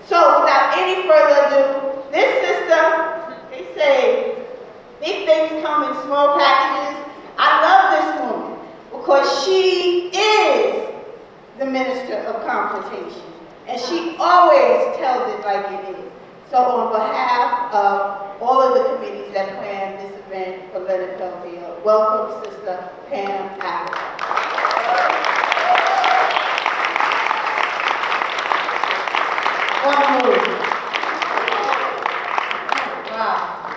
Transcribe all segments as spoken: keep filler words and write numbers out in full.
So without any further ado, this system, they say, big things come in small packages. I love this woman because she is the minister of confrontation. And she always tells it like it is. So on behalf of all of the committees that planned this event for Leonard Peltier, welcome Sister Pam Africa. One move. Wow.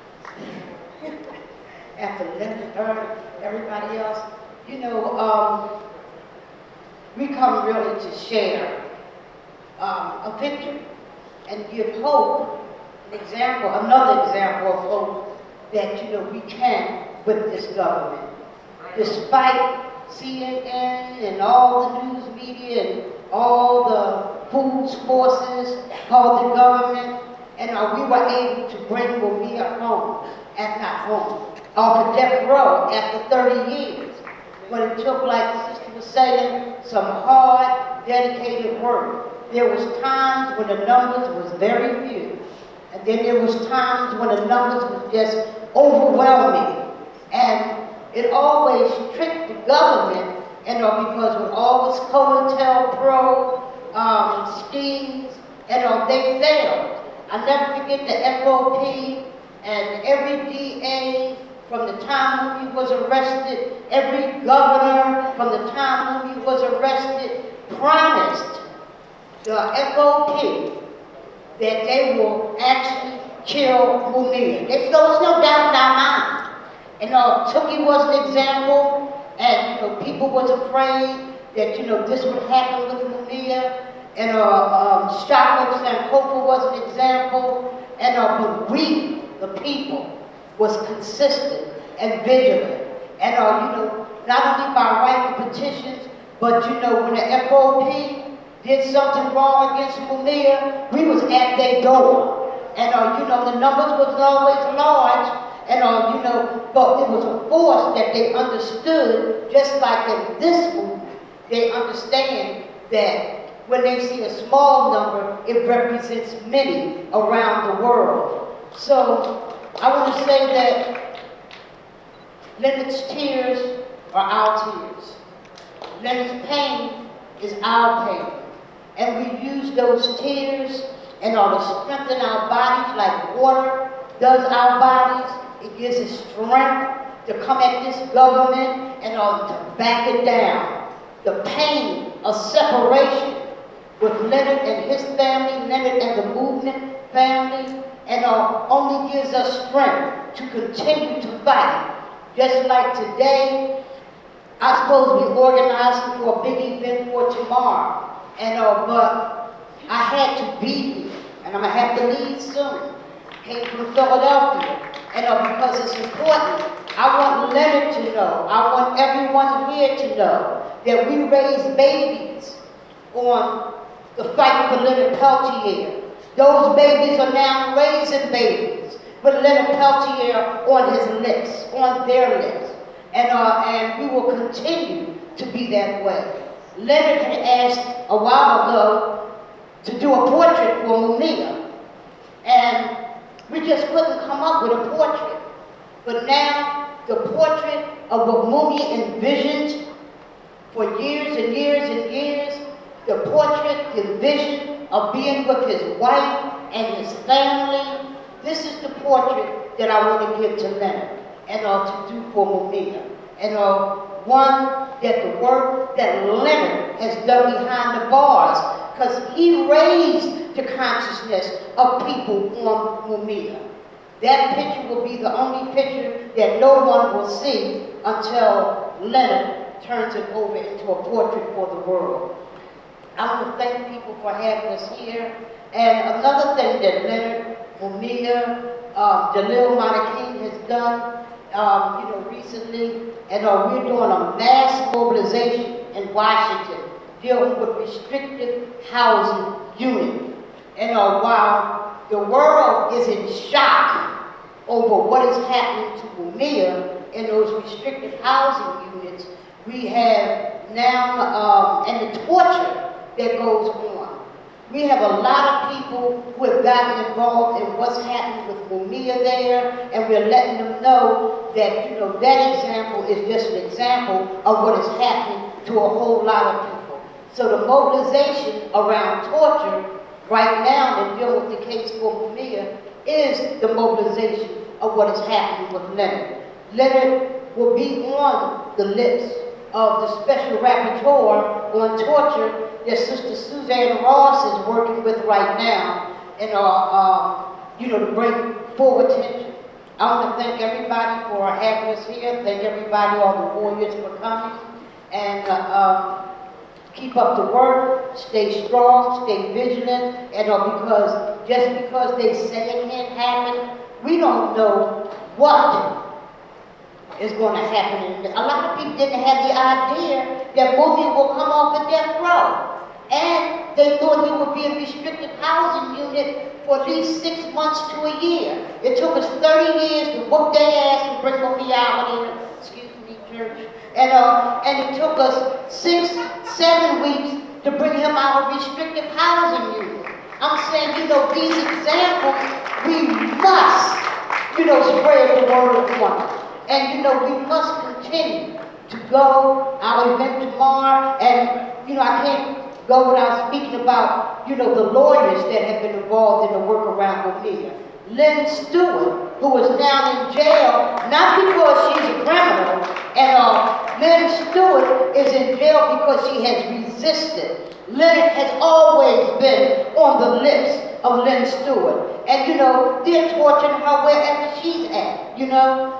After Leonard heard everybody else, you know, um, we come really to share um, a victory and give hope, an example, another example of hope that, you know, we can with this government. Despite C N N and all the news media and all the foods forces called the government, and uh, we were able to bring Mumia home, and not home, off of death row after thirty years. But it took, like the sister was saying, some hard, dedicated work. There was times when the numbers was very few, and then there was times when the numbers was just overwhelming. And it always tricked the government, you know, because with all this COINTELPRO um, schemes, you know, they failed. I never forget the F O P and every D A from the time when he was arrested, every governor from the time when he was arrested promised the F O P that they will actually kill Mumia. There's no, there's no doubt in our mind. You know, Tookie was an example, and you know, people was afraid that, you know, this would happen with Mumia. And uh, um, Shaka Sankofa was an example. And uh, but we, the people, was consistent and vigilant. And uh, you know, not only by writing petitions, but you know, when the F O P did something wrong against Mumia, we was at their door. And uh, you know, the numbers wasn't always large. And uh, you know, but it was a force that they understood, just like in this movement, they understand that when they see a small number, it represents many around the world. So I want to say that Leonard's tears are our tears. Leonard's pain is our pain. And we use those tears in order to strengthen our bodies like water does our bodies. It gives us strength to come at this government and uh, to back it down. The pain of separation with Leonard and his family, Leonard and the movement family, and uh, only gives us strength to continue to fight. Just like today, I suppose we organized for a big event for tomorrow, and uh, but I had to be here, and I'm gonna have to leave soon. Came from Philadelphia. And uh, because it's important, I want Leonard to know, I want everyone here to know that we raise babies on the fight for Leonard Peltier. Those babies are now raising babies with Leonard Peltier on his lips, on their lips. And, uh, and we will continue to be that way. Leonard had asked a while ago to do a portrait for Mumia. And we just couldn't come up with a portrait. But now, the portrait of what Mumia envisioned for years and years and years, the portrait, the vision of being with his wife and his family, this is the portrait that I want to give to Leonard and uh, to do for Mumia. And uh, one, that the work that Leonard has done behind the bars, because he raised the consciousness of people on Mumia. That picture will be the only picture that no one will see until Leonard turns it over into a portrait for the world. I want to thank people for having us here. And another thing that Leonard, Mumia, uh, Jalil Manakin has done, um, you know, recently, and uh, we're doing a mass mobilization in Washington dealing with restricted housing unit. And uh, while the world is in shock over what is happening to Mumia in those restricted housing units, we have now, um, and the torture that goes on. We have a lot of people who have gotten involved in what's happening with Mumia there, and we're letting them know that, you know, that example is just an example of what is happening to a whole lot of people. So the mobilization around torture right now in dealing with the case for Mumia is the mobilization of what is happening with Leonard. Leonard will be on the lips of the special rapporteur on torture that Sister Suzanne Ross is working with right now, and uh, um, you know, to bring full attention. I want to thank everybody for having us here. Thank everybody, all the warriors, for coming, and uh, um, keep up the work. Stay strong, stay vigilant, and uh, because just because they say it can't happen, we don't know what is going to happen. And a lot of people didn't have the idea that Mumia will come off the death row. And they thought he would be in a restricted housing unit for at least six months to a year. It took us thirty years to whoop their ass and bring Mumia out in, excuse me, church. And, uh, and it took us six, seven weeks to bring him out of restricted housing unit. I'm saying, you know, these examples, we must, you know, spread the word of one. And, you know, we must continue to go. Our event tomorrow, and, you know, I can't go without speaking about, you know, the lawyers that have been involved in the work around Mumia. Lynn Stewart, who is now in jail, not because she's a criminal, and uh, Lynn Stewart is in jail because she has resisted. Lynn has always been on the lips of Lynn Stewart. And, you know, they're torturing her wherever she's at, you know.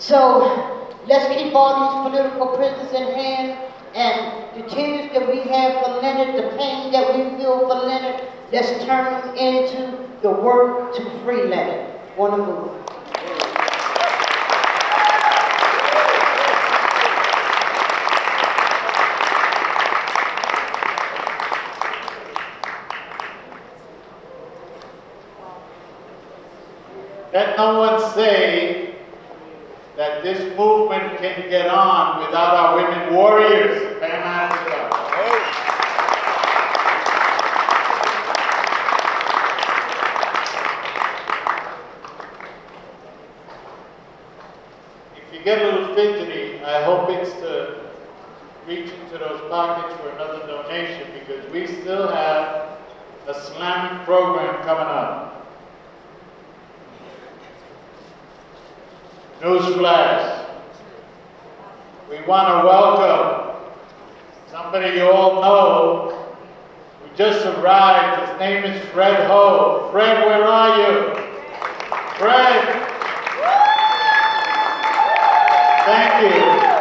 So, let's keep all these political prisoners in hand. And the tears that we have for Leonard, the pain that we feel for Leonard, let's turn them into the work to free Leonard. On the move. Let no one say that this movement can get on without our women warriors. Pam Africa. If you get a little fidgety, I hope it's to reach into those pockets for another donation, because we still have a Islamic program coming up. Newsflash. We want to welcome somebody you all know who just arrived. His name is Fred Ho. Fred, where are you? Fred. Thank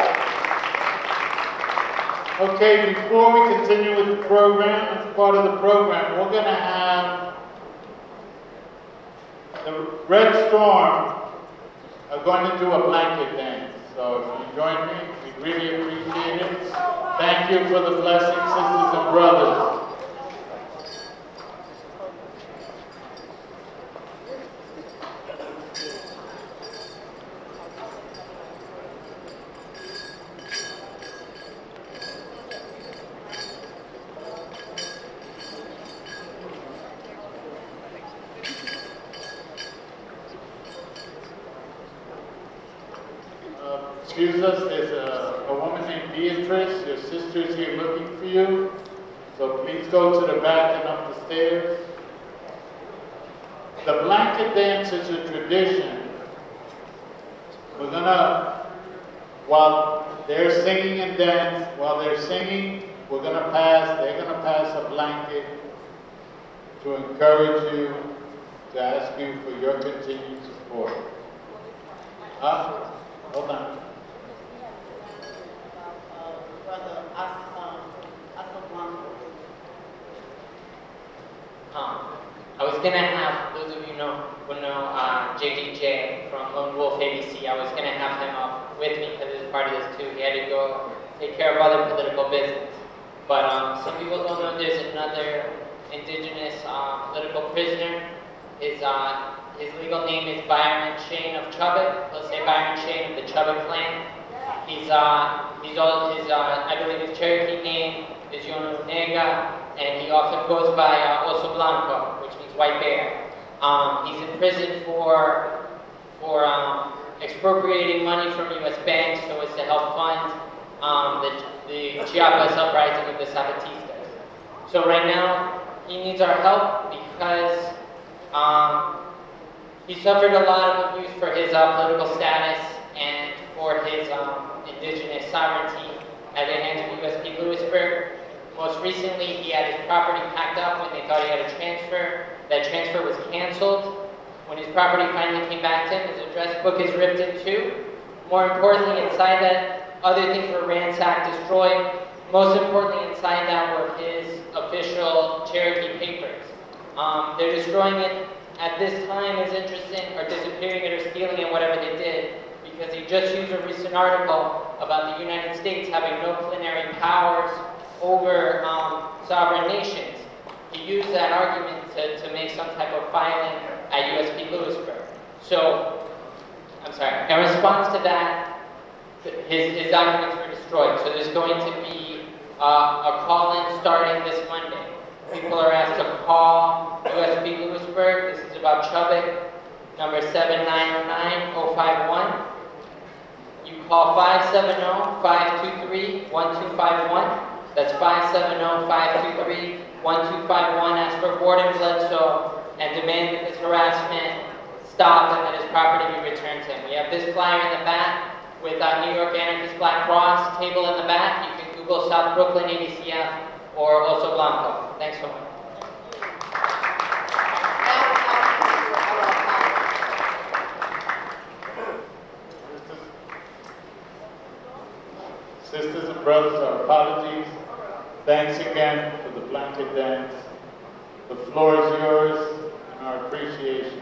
you. Okay, before we continue with the program, as part of the program, we're going to have the Red Storm are going to do a blanket dance. So if you join me, we really appreciate it. Thank you for the blessing, sisters and brothers. Excuse us, there's a, a woman named Beatrice, your sister's here looking for you. So please go to the back and up the stairs. The blanket dance is a tradition. We're gonna, while they're singing and dance, while they're singing, we're gonna pass, they're gonna pass a blanket to encourage you, to ask you for your continued support. Huh? Hold on. Brother Aslam, Aslam. Um, I was gonna have, those of you know, who know uh, J D J from Lone Wolf A B C, I was gonna have him up with me because he's part of this too. He had to go take care of other political business. But um, some people don't know there's another indigenous uh, political prisoner. His, uh, his legal name is Byron Shane of Chubbuck. Let's say Byron Shane of the Chubbuck clan. He's, uh, he's all, his, uh, I believe his Cherokee name is Yono Nega. and he often goes by uh, Oso Blanco, which means white bear. Um, he's in prison for for um, expropriating money from U S banks so as to help fund um, the, the Chiapas uprising of the Zapatistas. So right now, he needs our help because um, he suffered a lot of abuse for his uh, political status and for his um, indigenous sovereignty at the hands of U S P Lewisburg. Most recently, he had his property packed up when they thought he had a transfer. That transfer was canceled. When his property finally came back to him, his address book is ripped in two. More importantly, inside that, other things were ransacked, destroyed. Most importantly, inside that were his official Cherokee papers. Um, they're destroying it at this time is interesting, or disappearing it or stealing it, whatever they did, because he just used a recent article about the United States having no plenary powers over um, sovereign nations. He used that argument to, to make some type of filing at U S P Lewisburg. So, I'm sorry, in response to that, his, his documents were destroyed. So there's going to be uh, a call-in starting this Monday. People are asked to call U S P Lewisburg. This is about Chubbuck, number seven nine zero nine zero five one. You call five seven zero, five two three, one two five one. That's five seven zero, five two three, one two five one. Ask for Gordon Bledsoe and demand that this harassment stop and that his property be returned to him. We have this flyer in the back with uh, New York Anarchist Black Cross table in the back. You can Google South Brooklyn A D C F or Oso Blanco. Thanks so much. Sisters and brothers, our apologies. Thanks again for the blanket dance. The floor is yours and our appreciation.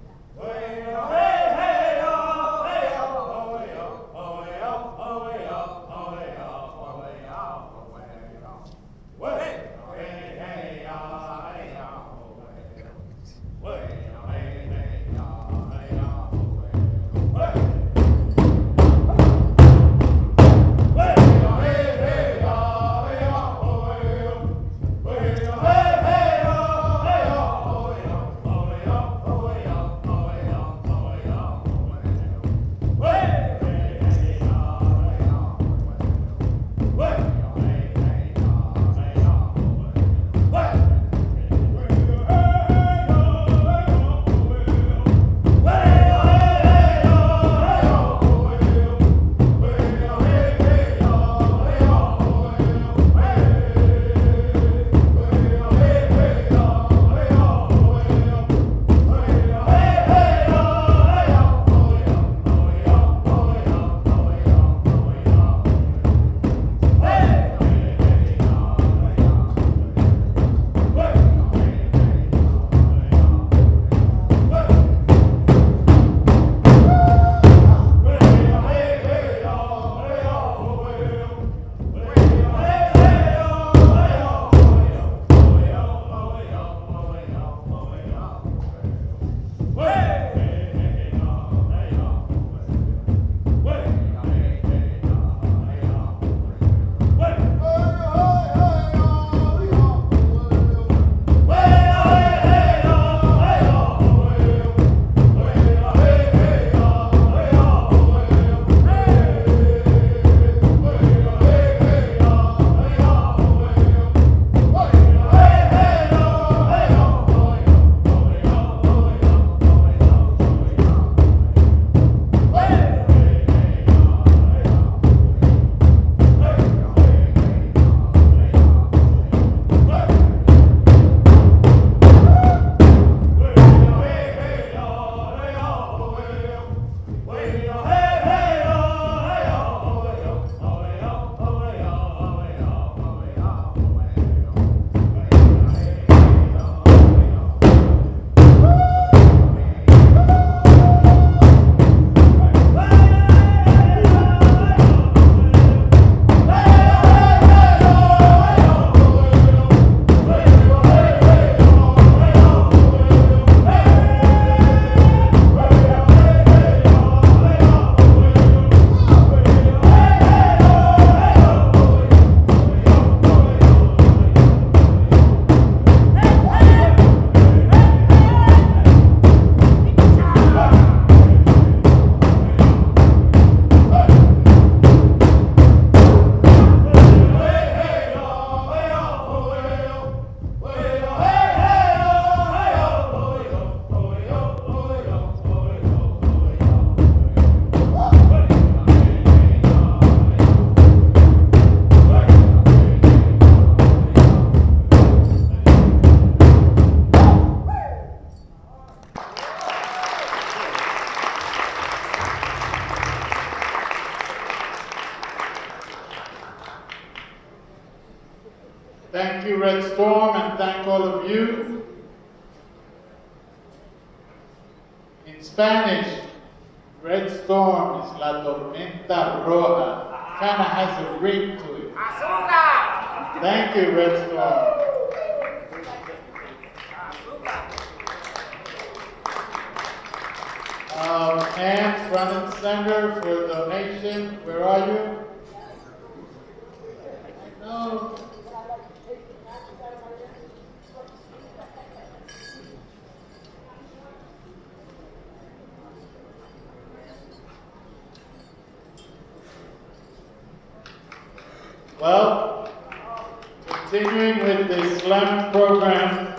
Oh, Thank you, Red Storm, and thank all of you. In Spanish, Red Storm is La Tormenta Roja. Kind of has a ring to it. Azúcar! Thank you, Red Storm. Um, hands front and center for donation. Where are you? No. Well, continuing with the SLAM program,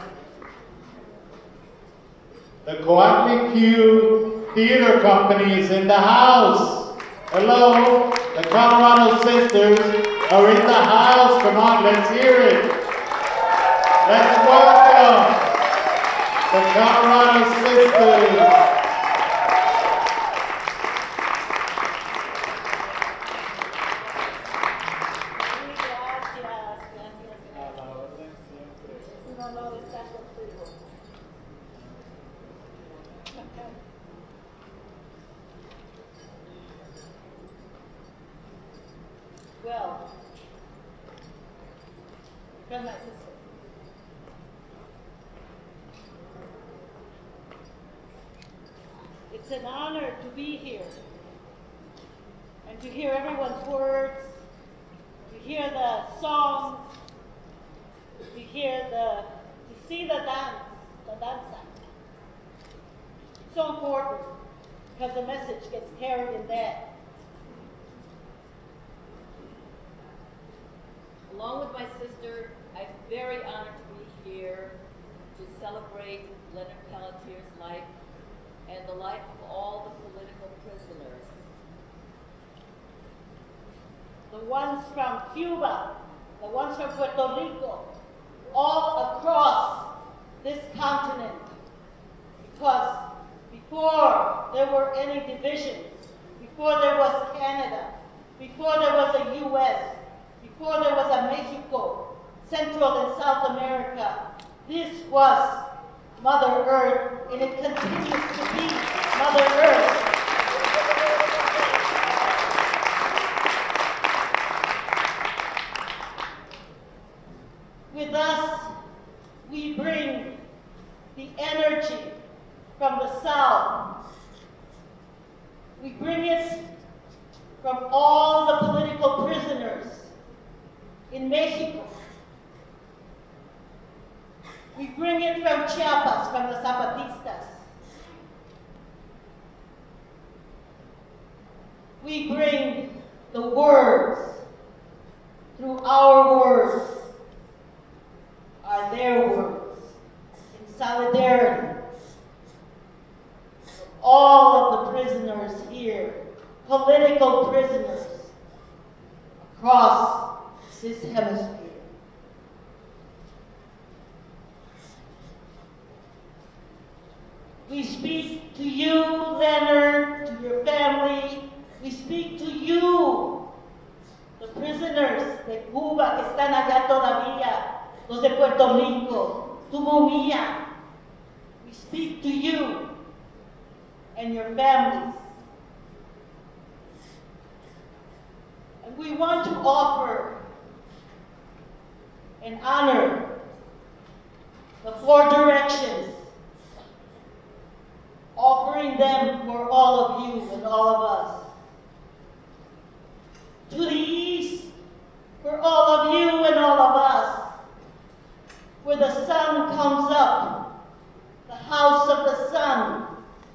the Coahuila Q Theater Company is in the house. Hello, the Colorado Sisters are in the house. Come on, let's hear it. Let's welcome the Colorado Sisters. Well, from my sister. It's an honor to be here and to hear everyone's words, to hear the songs, to hear the, to see the dance, the danza. It's so important because the message gets carried in that. Along with my sister, I'm very honored to be here to celebrate Leonard Pelletier's life and the life of all the political prisoners. The ones from Cuba, the ones from Puerto Rico, all across this continent. Because before there were any divisions, before there was Canada, before there was a U S, before there was a Mexico, Central and South America, this was Mother Earth, and it continues to be Mother Earth. With us, we bring the energy from the South. We bring it from all the political prisoners in Mexico. We bring it from Chiapas, from the Zapatistas. We bring the words through our words, are their words, in solidarity. All of the prisoners here, political prisoners across this hemisphere. We speak to you, Leonard, to your family. We speak to you, the prisoners de Cuba que están allá todavía, los de Puerto Rico, tu Mumia. We speak to you and your families. And we want to offer and honor the four directions, offering them for all of you and all of us. To the east, for all of you and all of us, where the sun comes up, the house of the sun.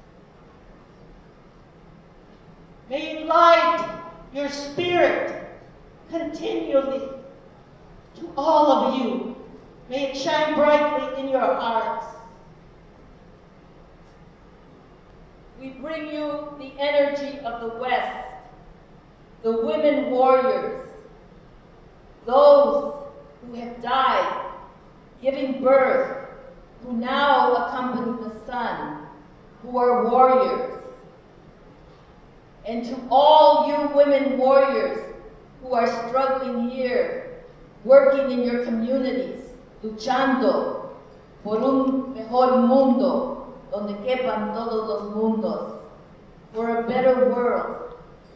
May it light your spirit continually to all of you. May it shine brightly in your hearts. We bring you the energy of the West, the women warriors, those who have died, giving birth, who now accompany the sun, who are warriors. And to all you women warriors who are struggling here, working in your communities, luchando por un mejor mundo donde quepan todos los mundos, for a better world.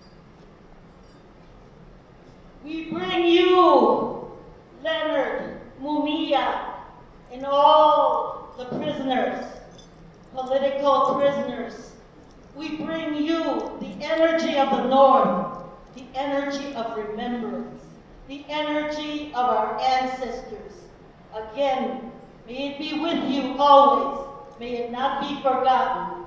We bring you, Leonard Mumia, and all the prisoners, political prisoners. We bring you the energy of the North, the energy of remembrance, the energy of our ancestors. Again, may it be with you always. May it not be forgotten.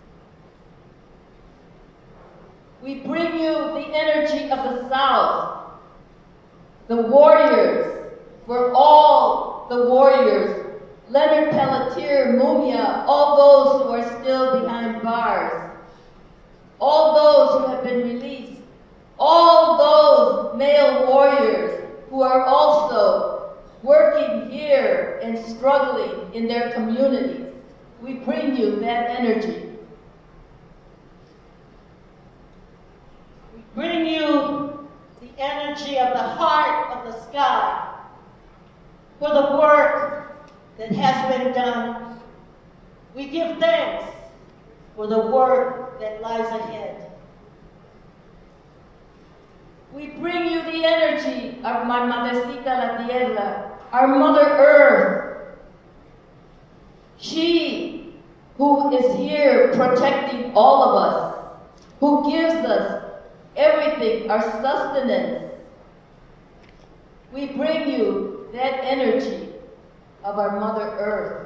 We bring you the energy of the South, the warriors, for all the warriors, Leonard Pelletier, Mumia, all those who are still behind bars, all those who have been released, all those male warriors who are also working here and struggling in their communities. We bring you that energy. We bring you the energy of the heart of the sky for the work that has been done. We give thanks for the work that lies ahead. We bring you the energy of my Madrecita la Tierra, our Mother Earth. She who is here protecting all of us, who gives us everything, our sustenance. We bring you that energy of our Mother Earth.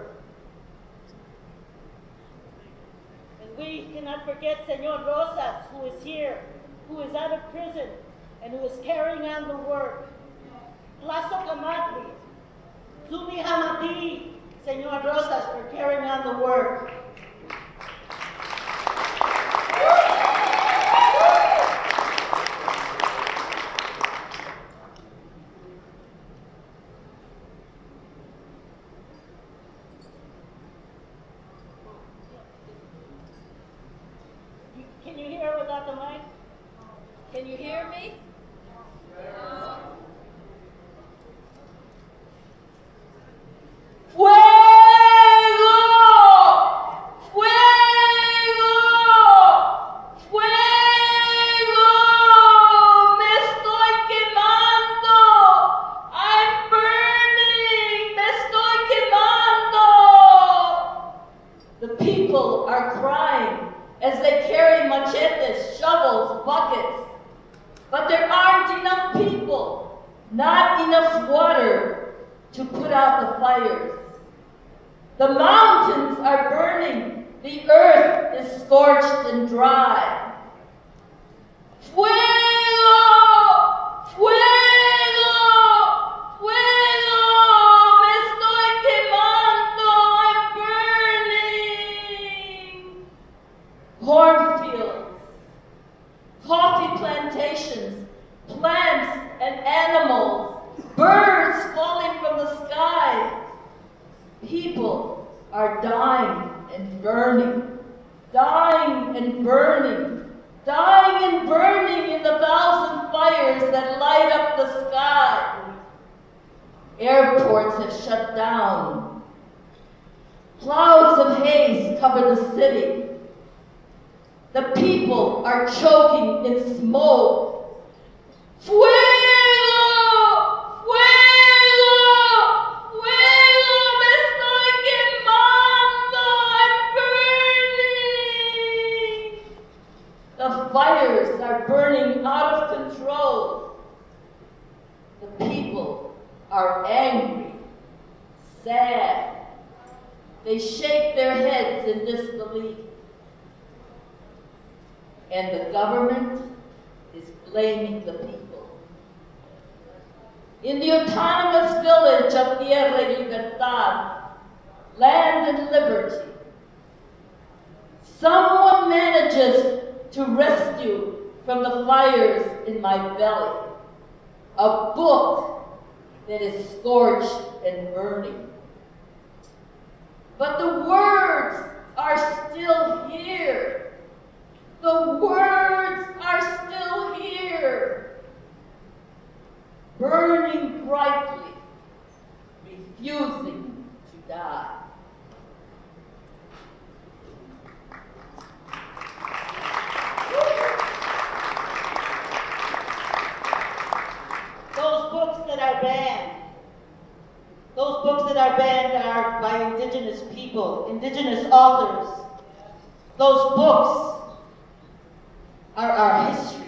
And we cannot forget Señor Rosas, who is here, who is out of prison, and who is carrying on the work. Lazo Kamatli, Zumi Hamadi, Señor Rosas, for carrying on the work. Can you hear without the mic? Can you hear me? Fuego! Fuego! Fuego! Me estoy quemando! I'm burning! Me estoy quemando! The people are crying as they carry machetes, shovels, buckets. But there aren't enough people, not enough water to put out the fires. The mountains are burning. The earth is scorched and dry. Fuego! Fuego! Fuego! Me estoy quemando! I'm burning! Cornfields, coffee plantations, plants and animals, birds falling from the sky. People are dying and burning, dying and burning, dying and burning in the thousand fires that light up the sky. Airports have shut down. Clouds of haze cover the city. The people are choking in smoke. Fuego! Fuego! Fuego! Me estoy quemando! I'm burning! The fires are burning out of control. The people are angry, sad. They shake their heads in disbelief. And the government is blaming the people. In the autonomous village of Tierra y Libertad, land and liberty, someone manages to rescue from the fires in my belly a book that is scorched and burning. But the words are still here. The words are still here. Burning burning brightly, refusing to die. Those books that are banned, those books that are banned are by indigenous people, indigenous authors. Those books are our history.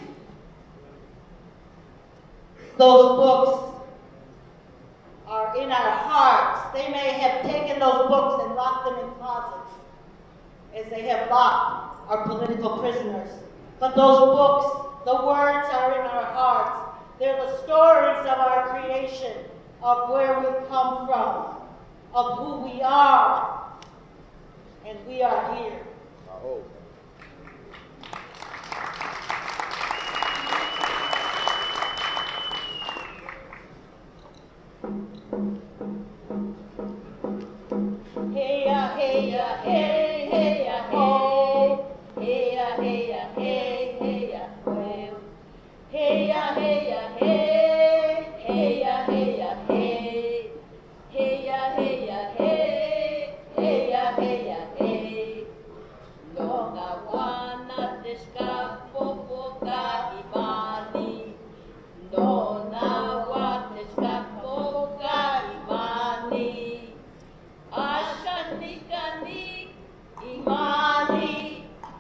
Those books are in our hearts. They may have taken those books and locked them in closets, as they have locked our political prisoners. But those books, the words are in our hearts. They're the stories of our creation, of where we come from, of who we are, and we are here. Oh. Hey ya, hey ya, hey, hey ya, hey, hey ya, hey ya, hey, hey ya, well. Hey ya, hey ya, hey, hey ya, hey ya, hey, hey ya, hey ya, hey, hey ya, hey ya, hey. Loga wana deskapo poka imani, Dona wa deskapo poka imani, Ashanikani imani,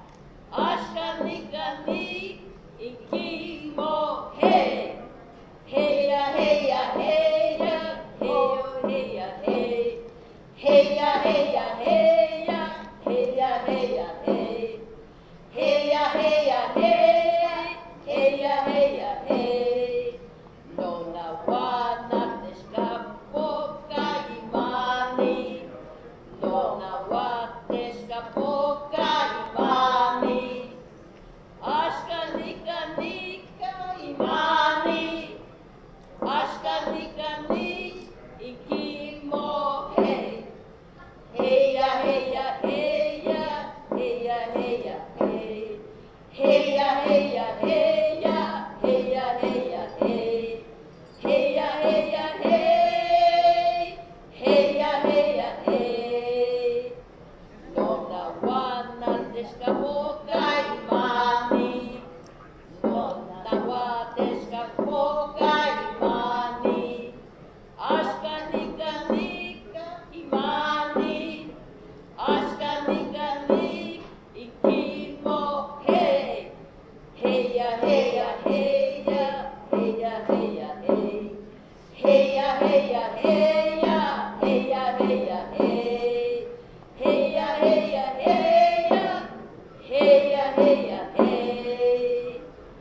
Ashanikani ikimo hey, hey ya, hey ya, hey ya, hey yo, hey ya, hey, hey ya, hey ya, hey ya, hey ya, hey ya, hey, hey ya, hey ya, hey, hey ya, hey ya, hey. Lola wana deskapo ka imani, Lola wa deskapo ka imani, Ashka nika nika imani, Ashka nika nika ikimo hey, hey ya, hey ya, hey ya, hey ya, hey ya, hey, hey ya, hey ya, hey ya, hey ya, hey ya, hey, hey ya, hey ya, hey, hey ya, hey ya, hey. Lola wana deskapo ka imani, Lola wa deskapo ka imani, Ashka nika nika imani, Ashka nika nika ikimo hey, hey ya, hey ya, hey ya, hey ya, hey ya, hey, hey ya, hey ya, hey ya, hey ya, hey ya, hey, hey ya, hey ya, hey ya, hey ya, hey ya, hey.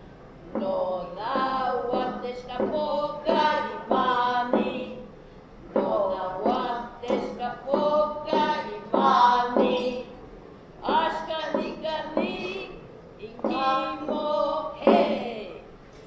Lola wa deskapo ka imani, Lola wa deskapo ka imani, Ashka nika nika ikimo hey.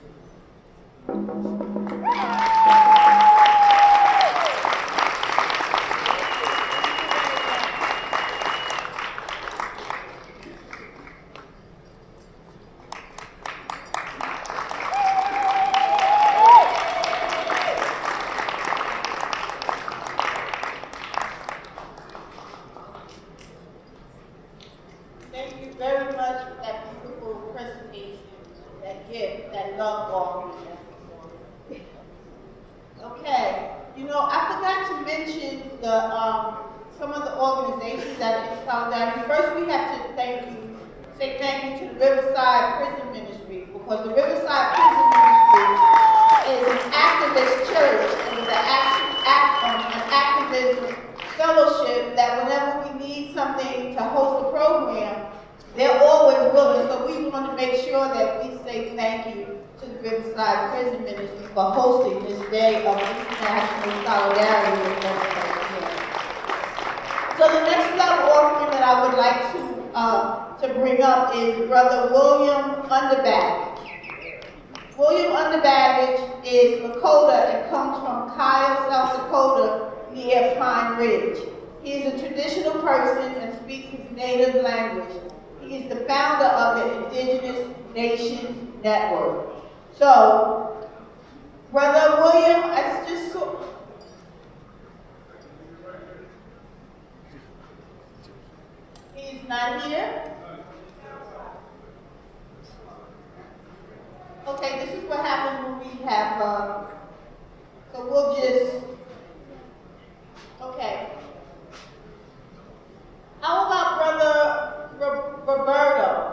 Thank you very much for that beautiful presentation, that gift, that love offering. Okay, you know, I forgot to mention the um, some of the organizations that are in solidarity. First, we have to thank you, say thank you to the Riverside Prison Ministry, because the Riverside Prison Ministry is an activist church and is an, act, act, um, an activism fellowship that whenever we need something to host a program, they're always willing. So we want to make sure that we say thank you to the Riverside Prison Ministry for hosting this day of international solidarity with us here. So the next love offering that I would like to uh, to bring up is Brother William Underbaggage. William Underbaggage is Lakota and comes from Kyle, South Dakota, near Pine Ridge. He is a traditional person and speaks his native language. He is the founder of the Indigenous Nations Network. So, Brother William, I have, uh, so we'll just, okay. How about Brother Ro- Roberto?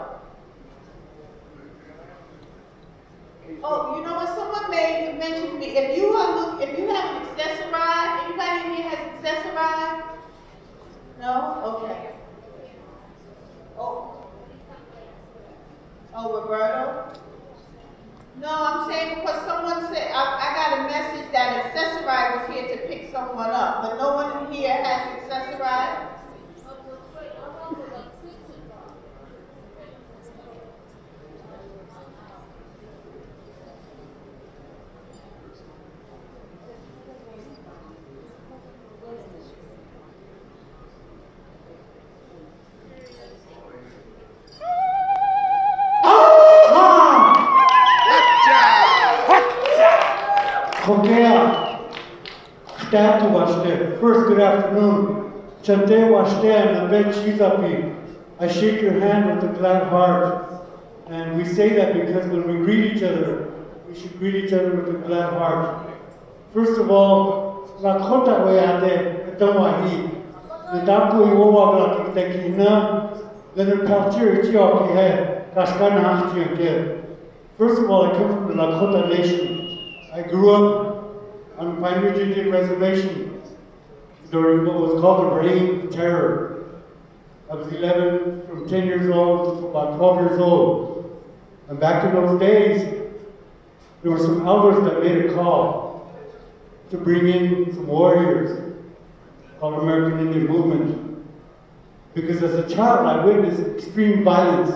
Oh, you know what, someone made, mentioned to me, if you are look, if you have an accessoride, anybody in here has accessoride? No? Okay. Oh. Oh, Roberto? No, I'm saying because someone said, I, I got a message that Accessoride was here to pick someone up, but no one in here has Accessoride? Kokea, Statu Washte. First, good afternoon. Chante Washte and Abed Chizapi. I shake your hand with a glad heart. And we say that because when we greet each other, we should greet each other with a glad heart. First of all, Lakota Wayate, Tawahi. The Daku Iwa Tekina, Leonard Peltier, Chioki Head, Kashkana Hachioke. First of all, I come from the Lakota Nation. I grew up on Pine Ridge Indian Reservation during what was called the Reign of Terror. I was eleven, from ten years old to about twelve years old. And back in those days, there were some elders that made a call to bring in some warriors called American Indian Movement. Because as a child, I witnessed extreme violence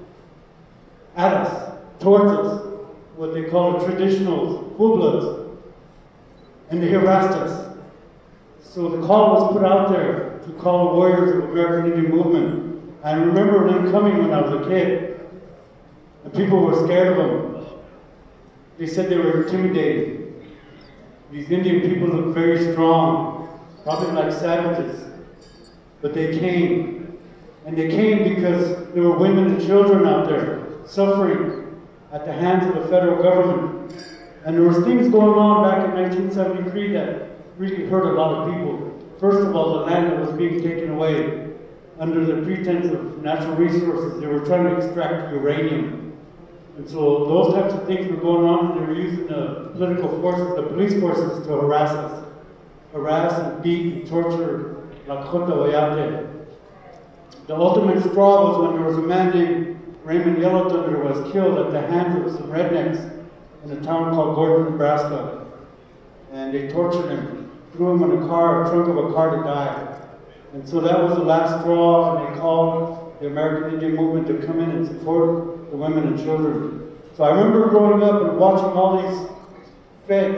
at us, towards us. What they call the traditionals, full-bloods, and they harassed us. So the call was put out there to call the warriors of American Indian Movement. I remember them coming when I was a kid, and people were scared of them. They said they were intimidating. These Indian people looked very strong, probably like savages, but they came. And they came because there were women and children out there suffering at the hands of the federal government. And there was things going on back in nineteen seventy-three that really hurt a lot of people. First of all, the land that was being taken away under the pretense of natural resources. They were trying to extract uranium. And so those types of things were going on, and they were using the political forces, the police forces, to harass us. Harass and beat and torture Lakota Wayate. The ultimate straw was when there was a man named Raymond Yellow Thunder was killed at the hands of some rednecks in a town called Gordon, Nebraska. And they tortured him, threw him in a car, a trunk of a car to die. And so that was the last straw, and they called the American Indian Movement to come in and support the women and children. So I remember growing up and watching all these feds,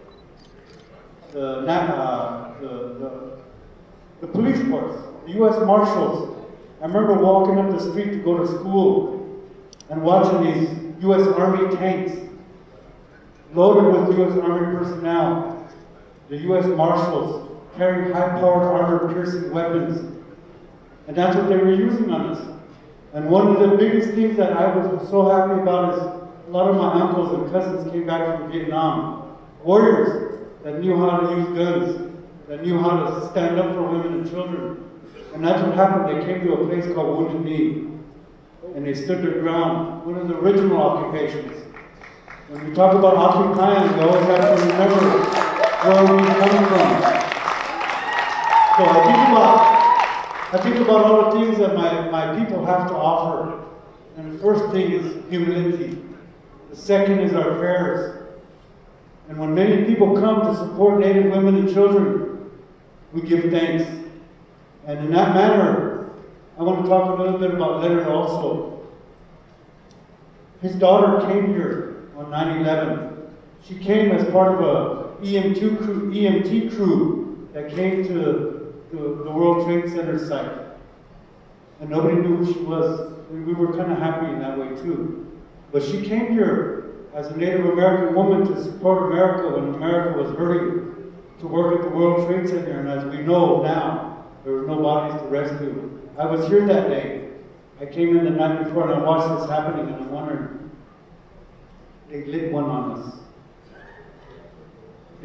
the, uh, the, the, the police force, the U S Marshals. I remember walking up the street to go to school and watching these U S Army tanks loaded with U S Army personnel, the U S Marshals carrying high-powered armor-piercing weapons. And that's what they were using on us. And one of the biggest things that I was so happy about is a lot of my uncles and cousins came back from Vietnam. Warriors that knew how to use guns, that knew how to stand up for women and children. And that's what happened. They came to a place called Wounded Knee, and they stood their ground. One of the original occupations. When we talk about occupying, we always have to remember where we're coming from. So I think about, I think about all the things that my, my people have to offer. And the first thing is humility. The second is our prayers. And when many people come to support Native women and children, we give thanks. And in that manner, I want to talk a little bit about Leonard also. His daughter came here on nine eleven. She came as part of a E M T crew, E M T crew that came to the, the World Trade Center site. And nobody knew who she was. We were kind of happy in that way too. But she came here as a Native American woman to support America when America was hurting, to work at the World Trade Center. And as we know now, there were no bodies to rescue. I was here that day. I came in the night before and I watched this happening, and I'm wondering, they lit one on us.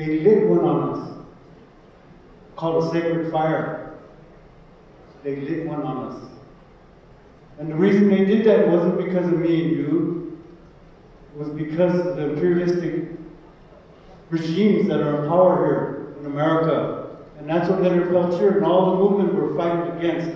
they lit one on us, called a sacred fire. They lit one on us. And the reason they did that wasn't because of me and you. It was because of the imperialistic regimes that are in power here in America. And that's what Leonard Peltier and all the movement were fighting against.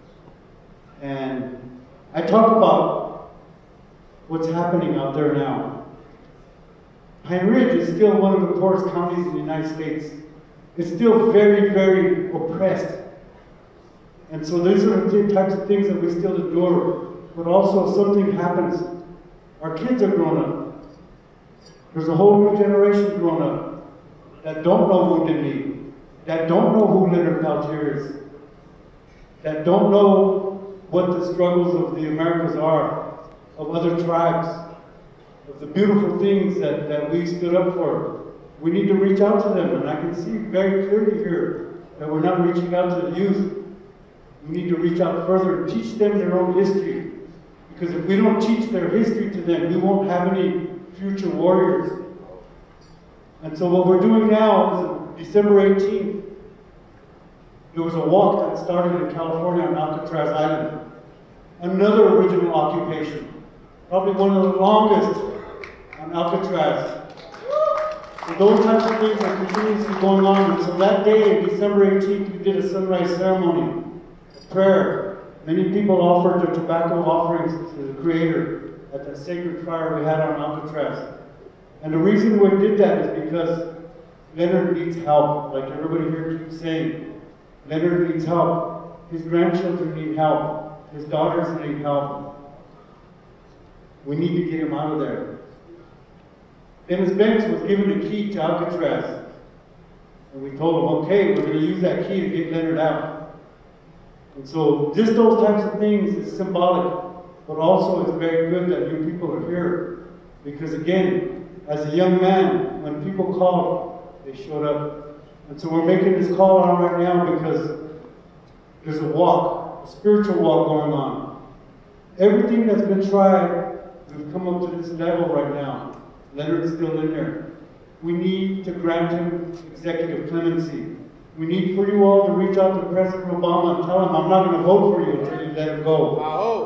And I talk about what's happening out there now. Pine Ridge is still one of the poorest counties in the United States. It's still very, very oppressed. And so these are the types of things that we still endure. But also something happens. Our kids are grown up. There's a whole new generation grown up that don't know Wounded Knee, that don't know who Leonard Peltier is, that don't know what the struggles of the Americas are, of other tribes, of the beautiful things that, that we stood up for. We need to reach out to them, and I can see very clearly here that we're not reaching out to the youth. We need to reach out further and teach them their own history. Because if we don't teach their history to them, we won't have any future warriors. And so what we're doing now is on December eighteenth, there was a walk that started in California on Alcatraz Island. Another original occupation. Probably one of the longest on Alcatraz. So those types of things are continuously going on. And so that day, December eighteenth, we did a sunrise ceremony. Prayer. Many people offered their tobacco offerings to the Creator at that sacred fire we had on Alcatraz. And the reason we did that is because Leonard needs help, like everybody here keeps saying. Leonard needs help. His grandchildren need help. His daughters need help. We need to get him out of there. Dennis Banks was given a key to Alcatraz. And we told him, okay, we're going to use that key to get Leonard out. And so just those types of things is symbolic, but also it's very good that you people are here. Because again, as a young man, when people called, they showed up. And so we're making this call on right now because there's a walk, a spiritual walk going on. Everything that's been tried, we've come up to this level right now. Leonard's still in there. We need to grant him executive clemency. We need for you all to reach out to President Obama and tell him, I'm not going to vote for you until you let him go.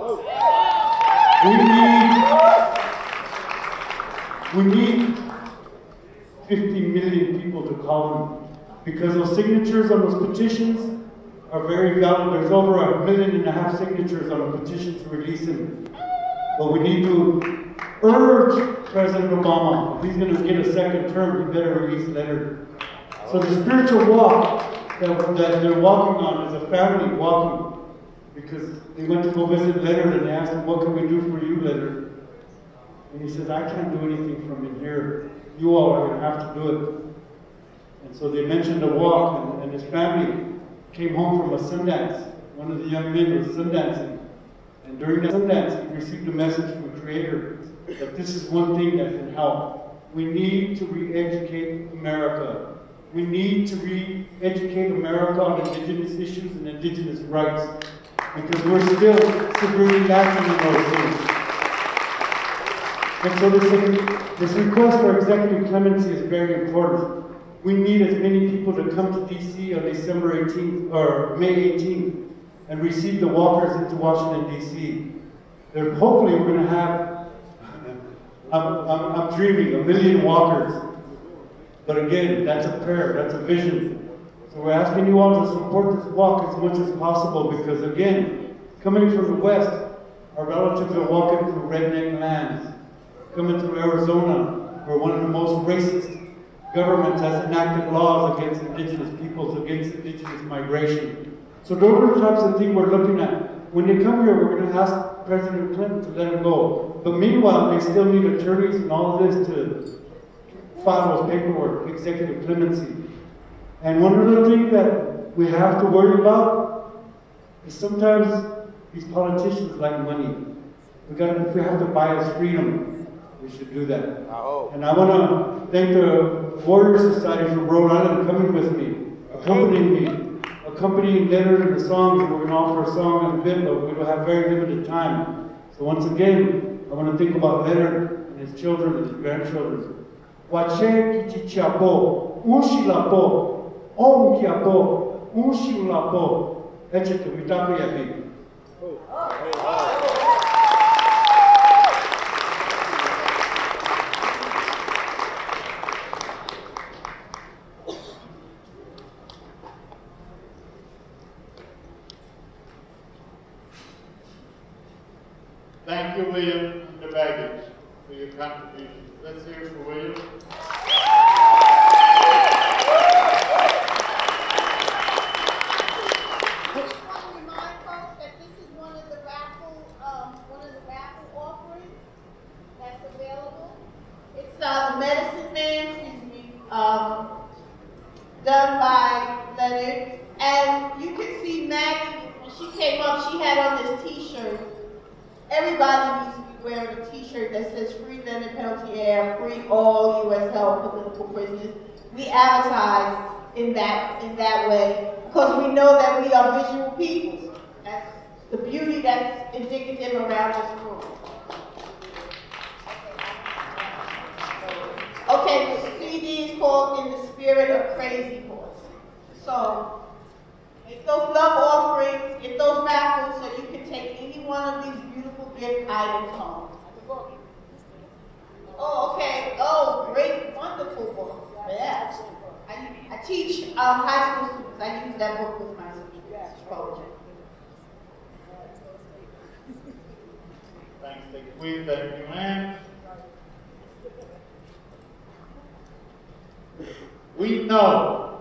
We need, we need fifty million people to call him, because those signatures on those petitions are very valid. There's over a million and a half signatures on a petition to release him. But we need to urge President Obama, if he's going to get a second term, he better release Leonard. So the spiritual walk that, that they're walking on is a family walking, because they went to go visit Leonard and they asked him, what can we do for you, Leonard? And he says, I can't do anything from in here. You all are going to have to do it. And so they mentioned the walk, and, and his family came home from a Sundance. One of the young men was Sundancing. And during that Sundance, he received a message from the Creator that this is one thing that can help. We need to re-educate America. We need to re-educate America on indigenous issues and indigenous rights, because we're still severely lacking in those things. And so this, this request for executive clemency is very important. We need as many people to come to D C on December eighteenth, or May eighteenth, and receive the walkers into Washington, D C There, hopefully we're going to have, I'm, I'm, I'm dreaming, a million walkers. But again, that's a prayer, that's a vision. So we're asking you all to support this walk as much as possible, because again, coming from the West, our relatives are walking through redneck lands. Coming through Arizona, where one of the most racist governments has enacted laws against indigenous peoples, against indigenous migration. So those are the types of things we're looking at. When they come here, we're going to ask President Clinton to let them go. But meanwhile, they still need attorneys and all of this to file those paperwork, executive clemency. And one of the things that we have to worry about is sometimes these politicians like money. We got, if we have to buy us freedom, we should do that. Oh. And I want to thank the Warrior Society from Rhode Island coming with me, accompanying me, accompanying Leonard and the songs. And we're going to offer a song in a bit, but we will have very limited time. So once again, I want to think about Leonard and his children and his grandchildren. Wache Kiti Chapo. Unsilapo, Onkiapo, Unsilapo, Echete Vitamiabi. Thank you, William, and the baggage, for your contribution. Let's hear it for William. I just want to remind folks that this is one of the raffle, um, one of the raffle offerings that's available. It's, uh, the Medicine Man, excuse me, um, done by Leonard. And you can see Maggie, when she came up, she had on this t-shirt. Everybody needs to be wearing a t-shirt that says free Leonard Peltier, free all U S L political prisoners. We advertise in that, in that way because we know that we are visual people. That's the beauty that's indicative around this room. Okay, the C D is called In the Spirit of Crazy Horse. So, make those love offerings, get those raffles so you can take any one of these beautiful gift items home. Oh, okay. Oh, great, wonderful book. Yes. I, I teach uh, high school students. I use that book with my students. Project. Thanks, thank you, thank you, man. We know,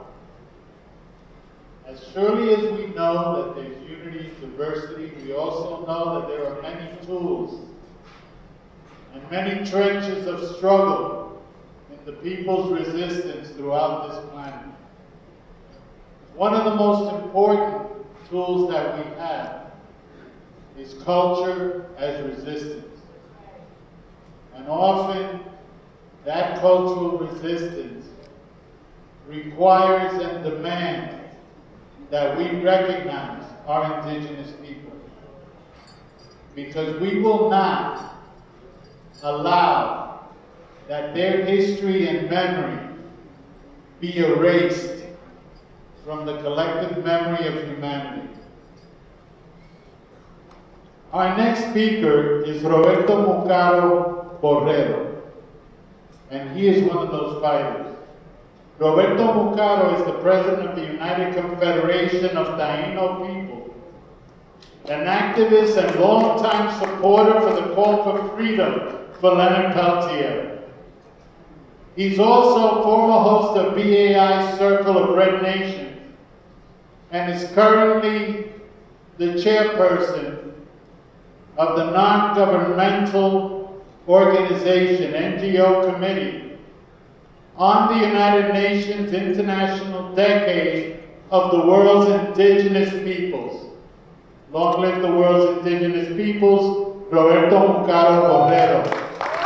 as surely as we know that there's unity and diversity, we also know that there are many tools and many trenches of struggle in the people's resistance throughout this planet. One of the most important tools that we have is culture as resistance. And often, that cultural resistance requires and demands that we recognize our indigenous people. Because we will not allow that their history and memory be erased from the collective memory of humanity. Our next speaker is Roberto Mucaro Borrero, and he is one of those fighters. Roberto Mucaro is the president of the United Confederation of Taino People, an activist and longtime supporter for the call for freedom for Leonard Peltier. He's also former host of B A I Circle of Red Nations and is currently the chairperson of the non-governmental organization, N G O Committee, on the United Nations International Decade of the World's Indigenous Peoples. Long live the world's indigenous peoples, Roberto Mucaro Borrero.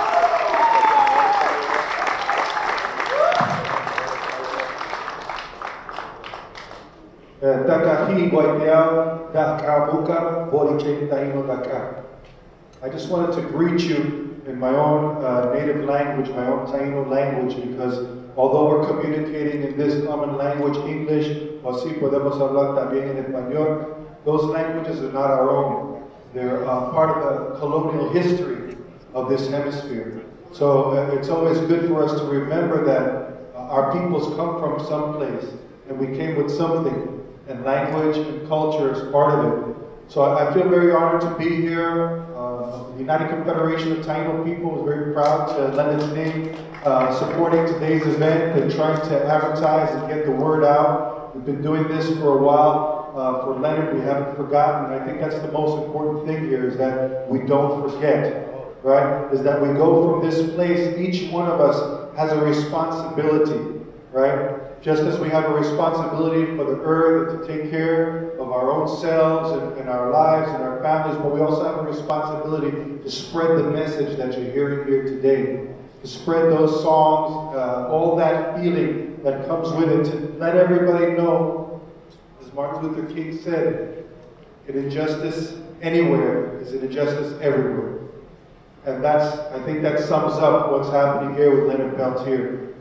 Takahi Guaiteau Dakabuka Boriche Taino Daka. I just wanted to greet you in my own uh, native language, my own Taino language, because although we're communicating in this common language, English, o si podemos hablar también en español, those languages are not our own. They're uh, part of the colonial history of this hemisphere. So uh, it's always good for us to remember that uh, our peoples come from someplace, and we came with something, and language and culture is part of it. So I, I feel very honored to be here. Uh, the United Confederation of Taino People is very proud to lend its name, uh, supporting today's event and trying to advertise and get the word out. We've been doing this for a while. Uh, for Leonard, we haven't forgotten. And I think that's the most important thing here, is that we don't forget, right? Is that we go from this place, each one of us has a responsibility, right? Just as we have a responsibility for the earth and to take care of our own selves and, and our lives and our families, but we also have a responsibility to spread the message that you're hearing here today, to spread those songs, uh, all that feeling that comes with it, to let everybody know, as Martin Luther King said, an injustice anywhere is an injustice everywhere. And that's, I think that sums up what's happening here with Leonard Peltier.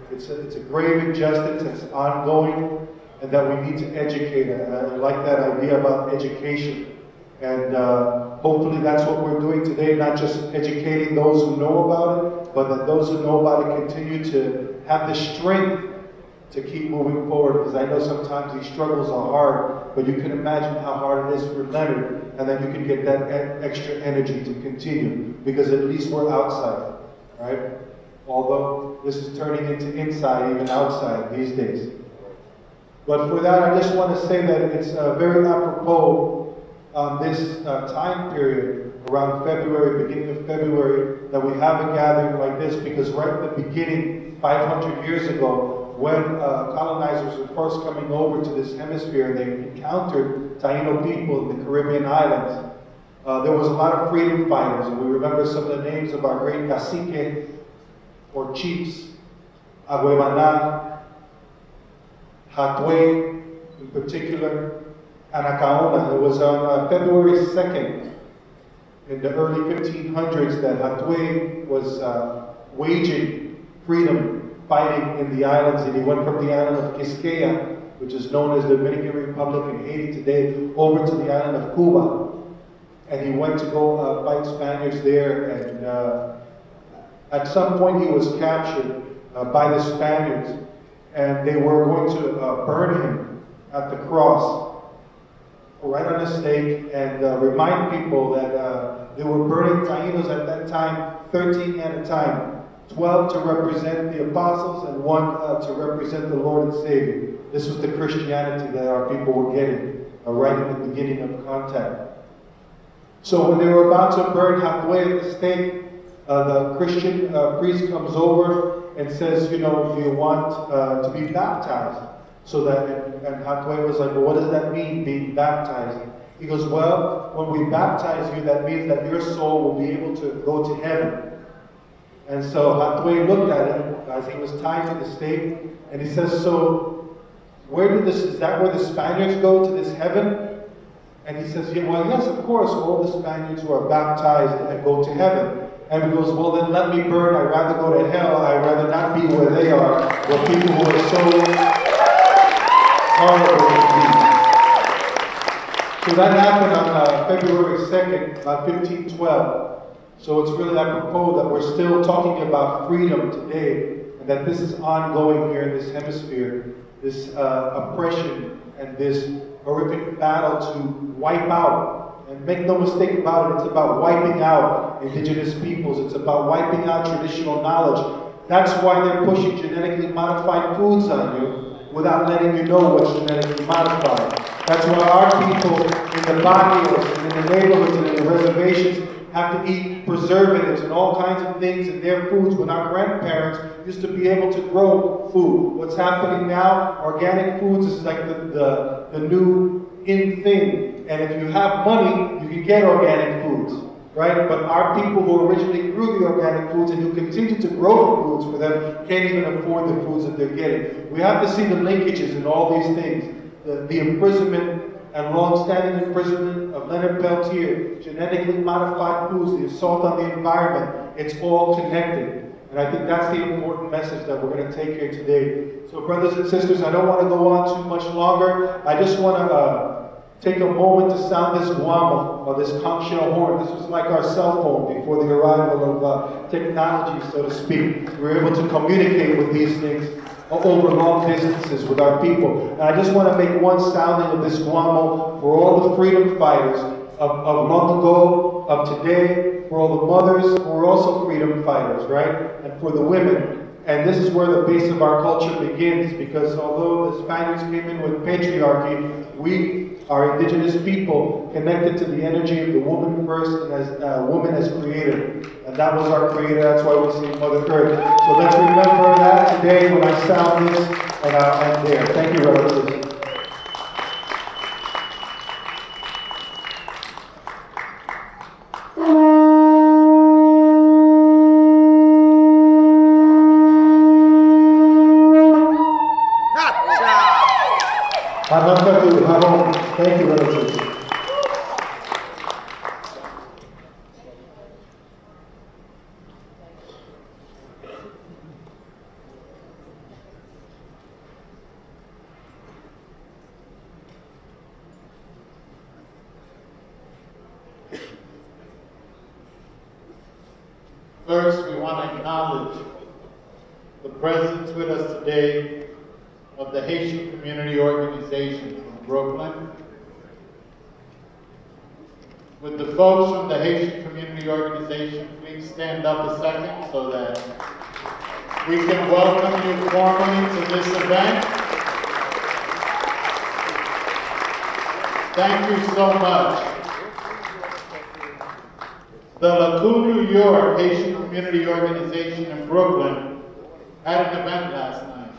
It's a, it's a grave injustice that's ongoing and that we need to educate. I, I like that idea about education. And uh, hopefully that's what we're doing today, not just educating those who know about it, but that those who know about it continue to have the strength to keep moving forward. Because I know sometimes these struggles are hard, but you can imagine how hard it is for Leonard, and then you can get that e- extra energy to continue, because at least we're outside, right? Although this is turning into inside, even outside these days. But for that, I just want to say that it's uh, very apropos on this uh, time period, around February, beginning of February, that we have a gathering like this, because right in the beginning, five hundred years ago, when uh, colonizers were first coming over to this hemisphere, they encountered Taino people in the Caribbean islands. Uh, there was a lot of freedom fighters, and we remember some of the names of our great cacique, or chiefs, Aguemana, Hatue, in particular, Anacaona. It was on uh, February second, in the early fifteen hundreds, that Hatue was uh, waging freedom fighting in the islands, and he went from the island of Quisqueya, which is known as the Dominican Republic in Haiti today, over to the island of Cuba. And he went to go uh, fight Spaniards there, and uh, at some point he was captured uh, by the Spaniards, and they were going to uh, burn him at the cross, right on a stake, and uh, remind people that uh, they were burning Tainos at that time, thirteen at a time, twelve to represent the apostles and one uh, to represent the Lord and Savior. This was the Christianity that our people were getting uh, right in the beginning of contact. So when they were about to burn Hatue at the stake, uh, the Christian uh, priest comes over and says, you know, do you want uh, to be baptized? So that, and, and Hatue was like, well, what does that mean, being baptized? He goes, well, when we baptize you, that means that your soul will be able to go to heaven. And so Hatue looked at him as he was tied to the stake, and he says, so where did this, is that where the Spaniards go, to this heaven? And he says, yeah, well, yes, of course, all the Spaniards who are baptized and go to heaven. And he goes, well, then let me burn. I'd rather go to hell. I'd rather not be where they are, where people who are so horrible to be. So that happened on uh, February second, about fifteen twelve. So it's really apropos that we're still talking about freedom today, and that this is ongoing here in this hemisphere, this uh, oppression and this horrific battle to wipe out. And make no mistake about it, it's about wiping out indigenous peoples. It's about wiping out traditional knowledge. That's why they're pushing genetically modified foods on you without letting you know what's genetically modified. That's why our people in the barrios and in the neighborhoods and in the reservations have to eat preservatives and all kinds of things in their foods when our grandparents used to be able to grow food. What's happening now, organic foods is like the, the, the new in thing. And if you have money, you can get organic foods, right? But our people who originally grew the organic foods and who continue to grow the foods for them can't even afford the foods that they're getting. We have to see the linkages in all these things. The, the imprisonment and long-standing imprisonment of Leonard Peltier, genetically modified foods, the assault on the environment, it's all connected. And I think that's the important message that we're going to take here today. So brothers and sisters, I don't want to go on too much longer. I just want to uh, take a moment to sound this guamo, or this conch shell horn. This was like our cell phone before the arrival of uh, technology, so to speak. We were able to communicate with these things over long distances with our people. And I just want to make one sounding of this guamo for all the freedom fighters of, of long ago, of today, for all the mothers who are also freedom fighters, right? And for the women. And this is where the base of our culture begins, because although the Spaniards came in with patriarchy, we are indigenous people connected to the energy of the woman first, and as uh, woman as creator. And that was our creator, that's why we say Mother Earth. So let's remember that today when I sound this, and I'll end there. Thank you, relatives. Thank you, relatives. first we want to acknowledge the presence with us today of the Haitian Community Organization from Brooklyn. Would the folks from the Haitian Community Organization please stand up a second so that we can welcome you formally to this event. Thank you so much. The Lacoon, New York Haitian Community Organization in Brooklyn had an event last night.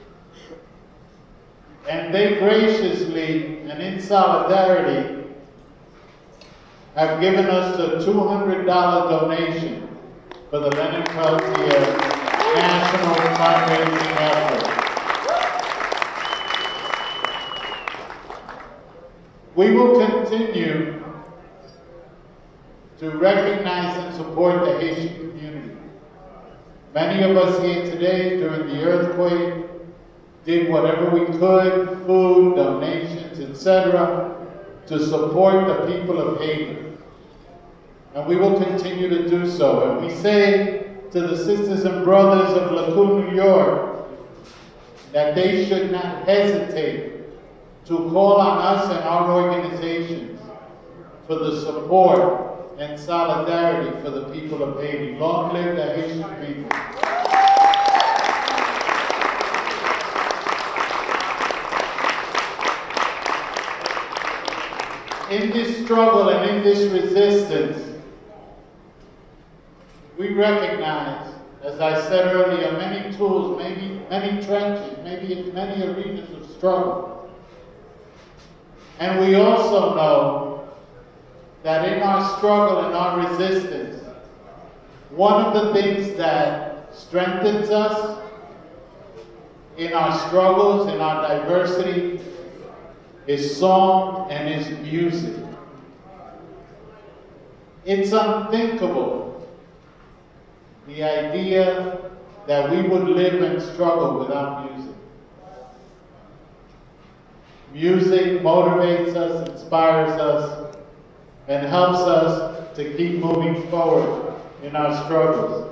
And they graciously and in solidarity have given us a two hundred dollar donation for the Leonard Peltier National Fundraising Effort. We will continue to recognize and support the Haitian community. Many of us here today during the earthquake did whatever we could, food, donations, et cetera, to support the people of Haiti. And we will continue to do so. And we say to the sisters and brothers of Lacoon, New York, that they should not hesitate to call on us and our organizations for the support and solidarity for the people of Haiti. Long live the Haitian people. In this struggle and in this resistance, we recognize, as I said earlier, many tools, maybe many trenches, maybe many arenas of struggle. And we also know that in our struggle and our resistance, one of the things that strengthens us in our struggles, in our diversity, is song and is music. It's unthinkable, the idea that we would live and struggle without music. Music motivates us, inspires us, and helps us to keep moving forward in our struggles.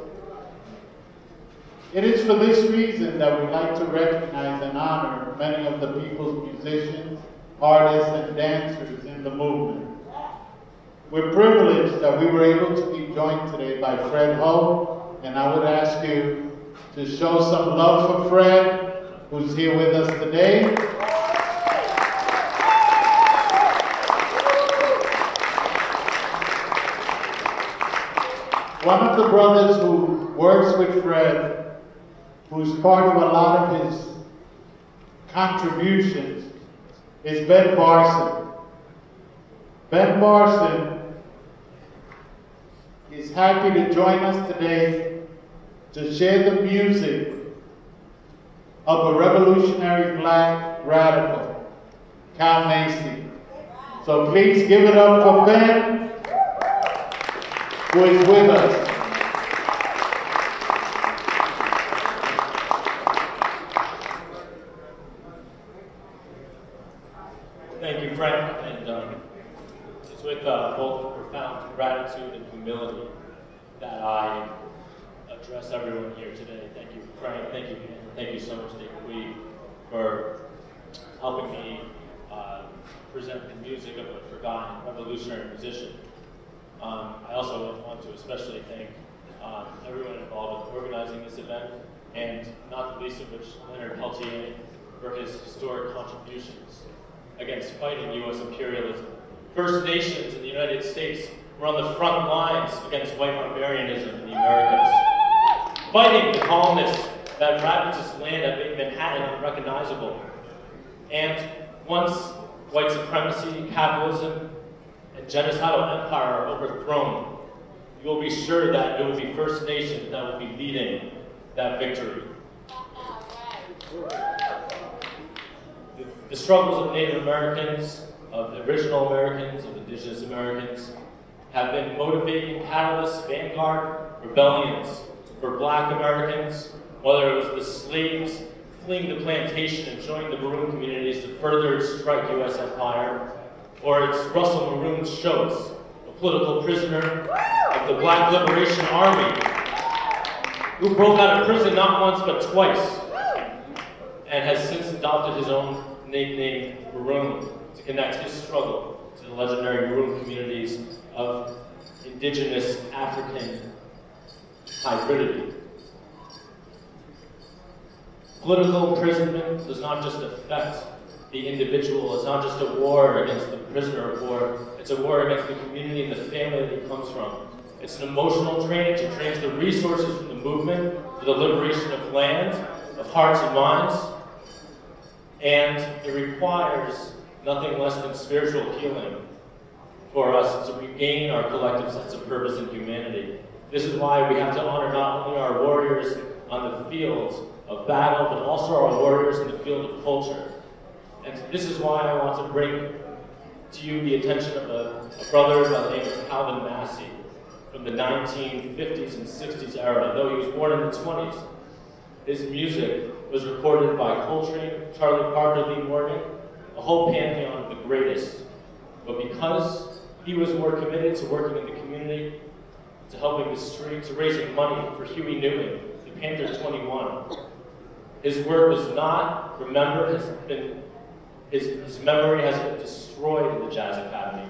It is for this reason that we like to recognize and honor many of the people's musicians, artists, and dancers in the movement. We're privileged that we were able to be joined today by Fred Ho, and I would ask you to show some love for Fred, who's here with us today. One of the brothers who works with Fred, who's part of a lot of his contributions, is Ben Barson. Ben Barson is happy to join us today to share the music of a revolutionary black radical, Cal Macy. So please give it up for Ben, who is with us. Thank you, Frank, and um, it's with uh, both profound gratitude and humility that I address everyone here today. Thank you, Frank. Thank you, and thank you so much, Dave Quee, for helping me uh, present the music of a forgotten revolutionary musician. Um, I also want to especially thank um, everyone involved with organizing this event, and not the least of which Leonard Peltier for his historic contributions against fighting U S imperialism. First Nations in the United States were on the front lines against white barbarianism in the Americas, fighting the colonists that ravaged this land that made Manhattan unrecognizable. And once white supremacy, capitalism, and genocidal empire are overthrown, you will be sure that it will be First Nations that will be leading that victory. The, the struggles of Native Americans, of the original Americans, of indigenous Americans, have been motivating catalysts, vanguard rebellions for black Americans, whether it was the slaves fleeing the plantation and joining the maroon communities to further strike U S empire, or it's Russell Maroon Shoatz, a political prisoner of the Black Liberation Army, who broke out of prison not once but twice, and has since adopted his own nickname, Maroon, to connect his struggle to the legendary Maroon communities of indigenous African hybridity. Political imprisonment does not just affect the individual. It's not just a war against the prisoner of war. It's a war against the community and the family that he comes from. It's an emotional drain. It drains the resources from the movement for the liberation of land, of hearts and minds. And it requires nothing less than spiritual healing for us to regain our collective sense of purpose and humanity. This is why we have to honor not only our warriors on the field of battle, but also our warriors in the field of culture. And this is why I want to bring to you the attention of a, a brother by the name of Calvin Massey from the nineteen fifties and sixties era. Though he was born in the twenties, his music was recorded by Coltrane, Charlie Parker, Lee Morgan, a whole pantheon of the greatest. But because he was more committed to working in the community, to helping the street, to raising money for Huey Newton, the Panther twenty-one, his work was not remembered, has been, his, his memory has been destroyed in the Jazz Academy.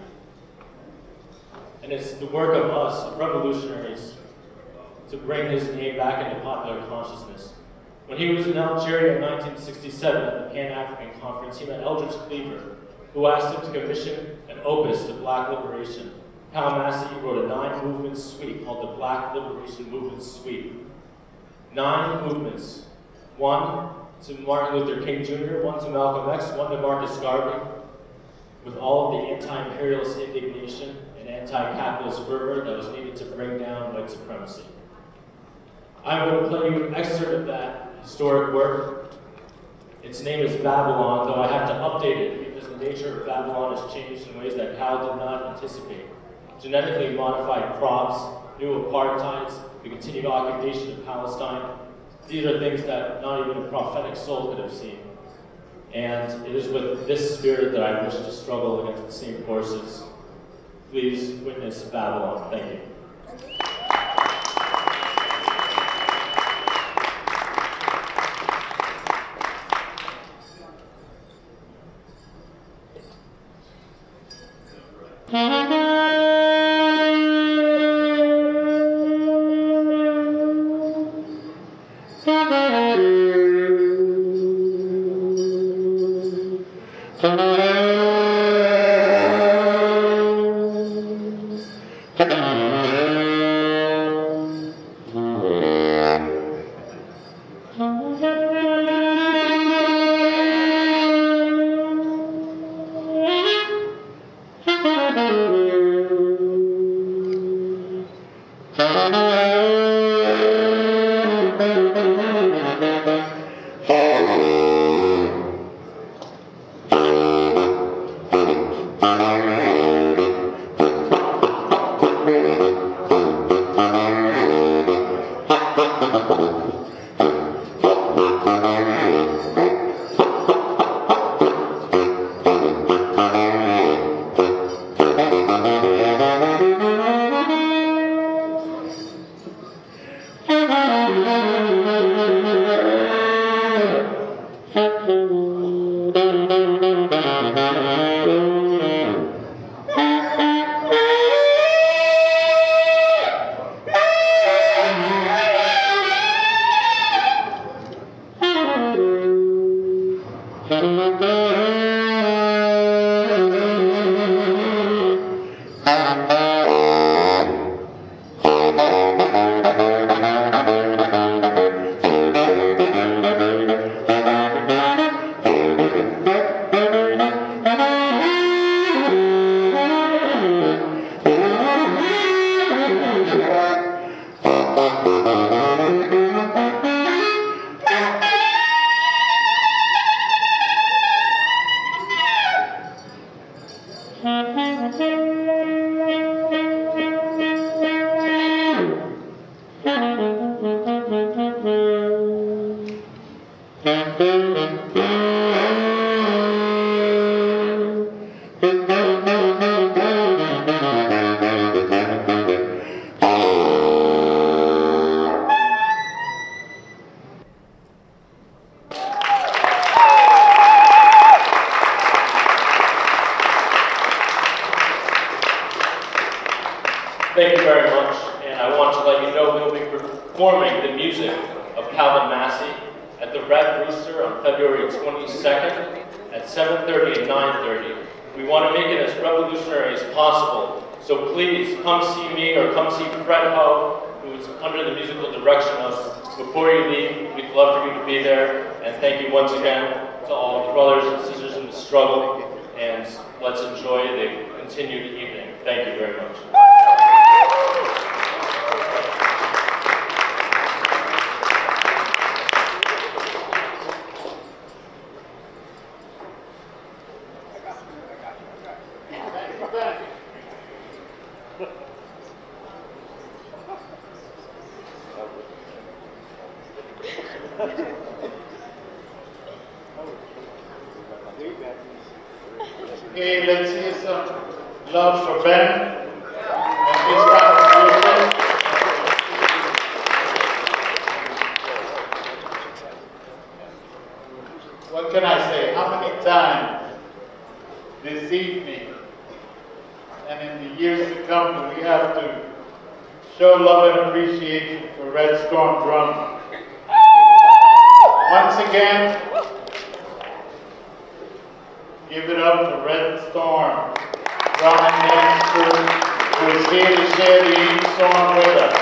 And it's the work of us, of revolutionaries, to bring his name back into popular consciousness. When he was in Algeria in nineteen sixty-seven at the Pan-African Conference, he met Eldridge Cleaver, who asked him to commission an opus to Black liberation. Cal Massey wrote a nine-movement suite called the Black Liberation Movement Suite. Nine movements. One to Martin Luther King Junior, one to Malcolm X, one to Marcus Garvey, with all of the anti-imperialist indignation and anti-capitalist fervor that was needed to bring down white supremacy. I'm going to play you an excerpt of that historic work. Its name is Babylon, though I have to update it because the nature of Babylon has changed in ways that Cal did not anticipate. Genetically modified crops, new apartheids, the continued occupation of Palestine. These are things that not even a prophetic soul could have seen. And it is with this spirit that I wish to struggle against the same forces. Please witness Babylon. Thank you. February twenty-second at seven thirty and nine thirty. We want to make it as revolutionary as possible. So please come see me or come see Fred Ho, who's under the musical direction of Before You Leave. We'd love for you to be there. And thank you once again to all the brothers and sisters in the struggle. And let's enjoy the continued evening. Thank you very much. Okay, let's hear some love for Ben and his contribution. What can I say? How many times this evening and in the years to come do we have to show love and appreciation for Red Storm Drum? Once again, give it up to Red Storm Drum and Dance Crew, who is here to share the Eve Storm with us.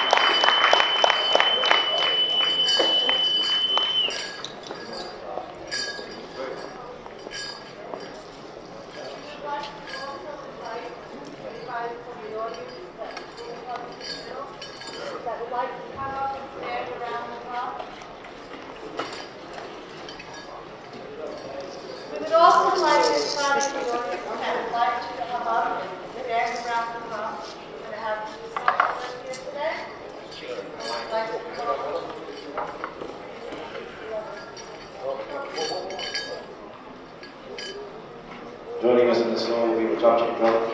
Joining us in the song will be Watachi Drum,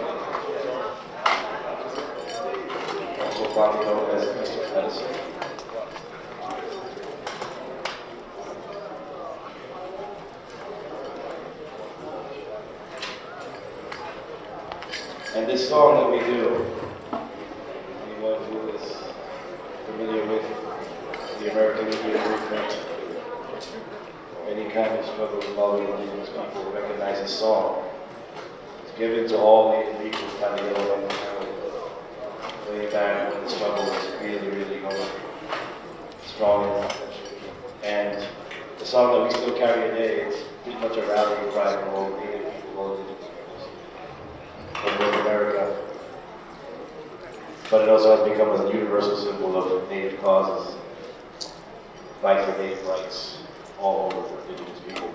also probably known as Mister Medicine. And this song that we do, anyone who is familiar with the American Indian movement or any kind of struggle involving indigenous people will recognize this song. It's given to all Native people by the Yellow Lemon family way back when the struggle was really, really going strong in our country. And the song that we still carry today, it's pretty much a rallying cry for all Native people, all indigenous in North America, but it also has become a universal symbol of Native causes, fight for Native rights all over for indigenous people.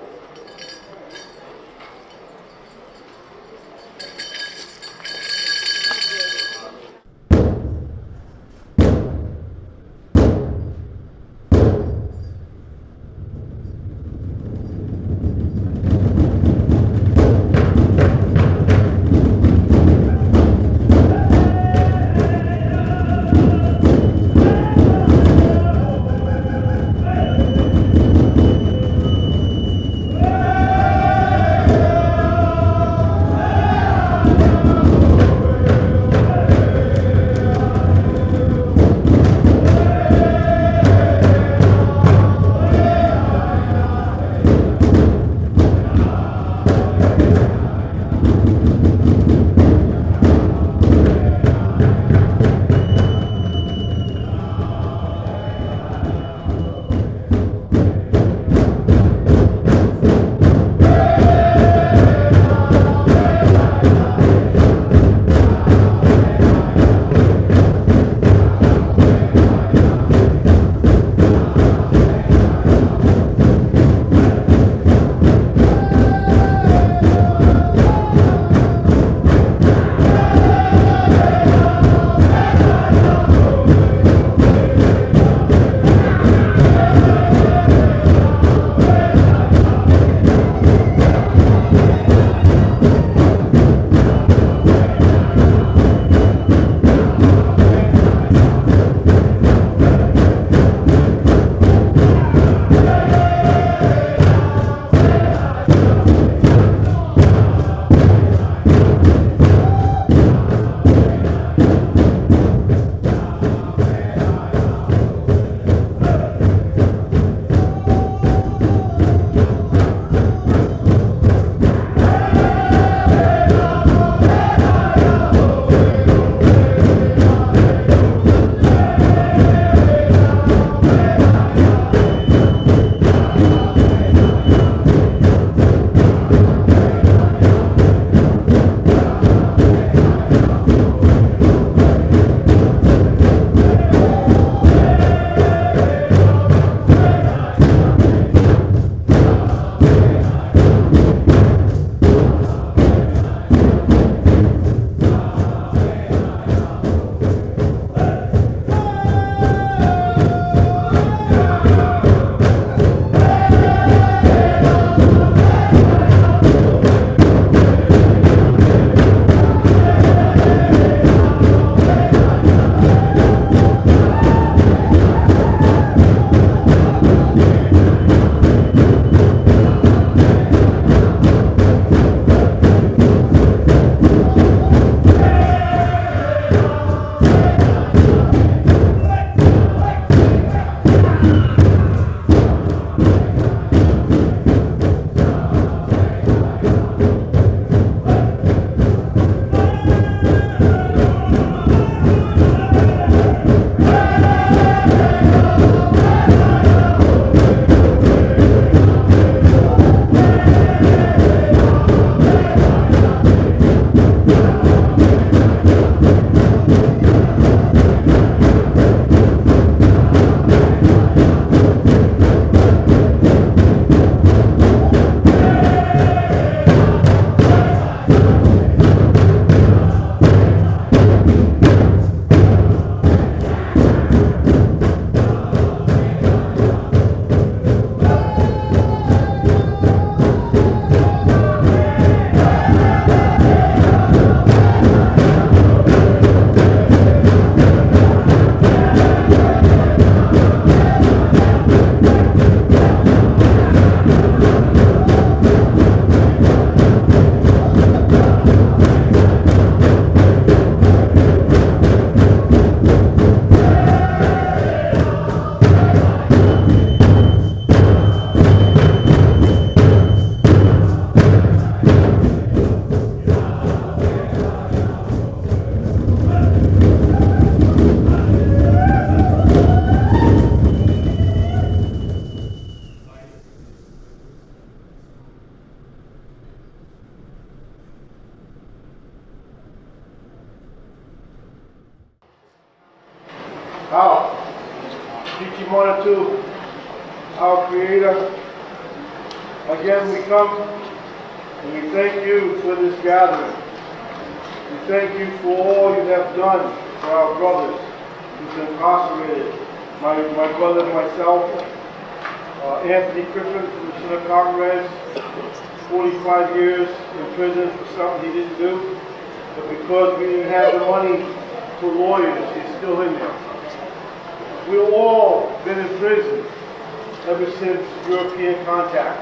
Shimonato, our Creator. Again, we come and we thank you for this gathering. We thank you for all you have done for our brothers who've been incarcerated. My, my brother and myself, uh, Anthony Crippen from the Senate Congress, forty-five years in prison for something he didn't do. But because we didn't have the money for lawyers, he's still in there. We've all been in prison ever since European contact.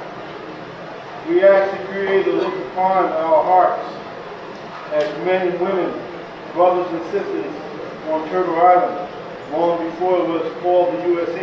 We ask the Creator to look upon our hearts as men and women, brothers and sisters on Turtle Island, long before it was called the U S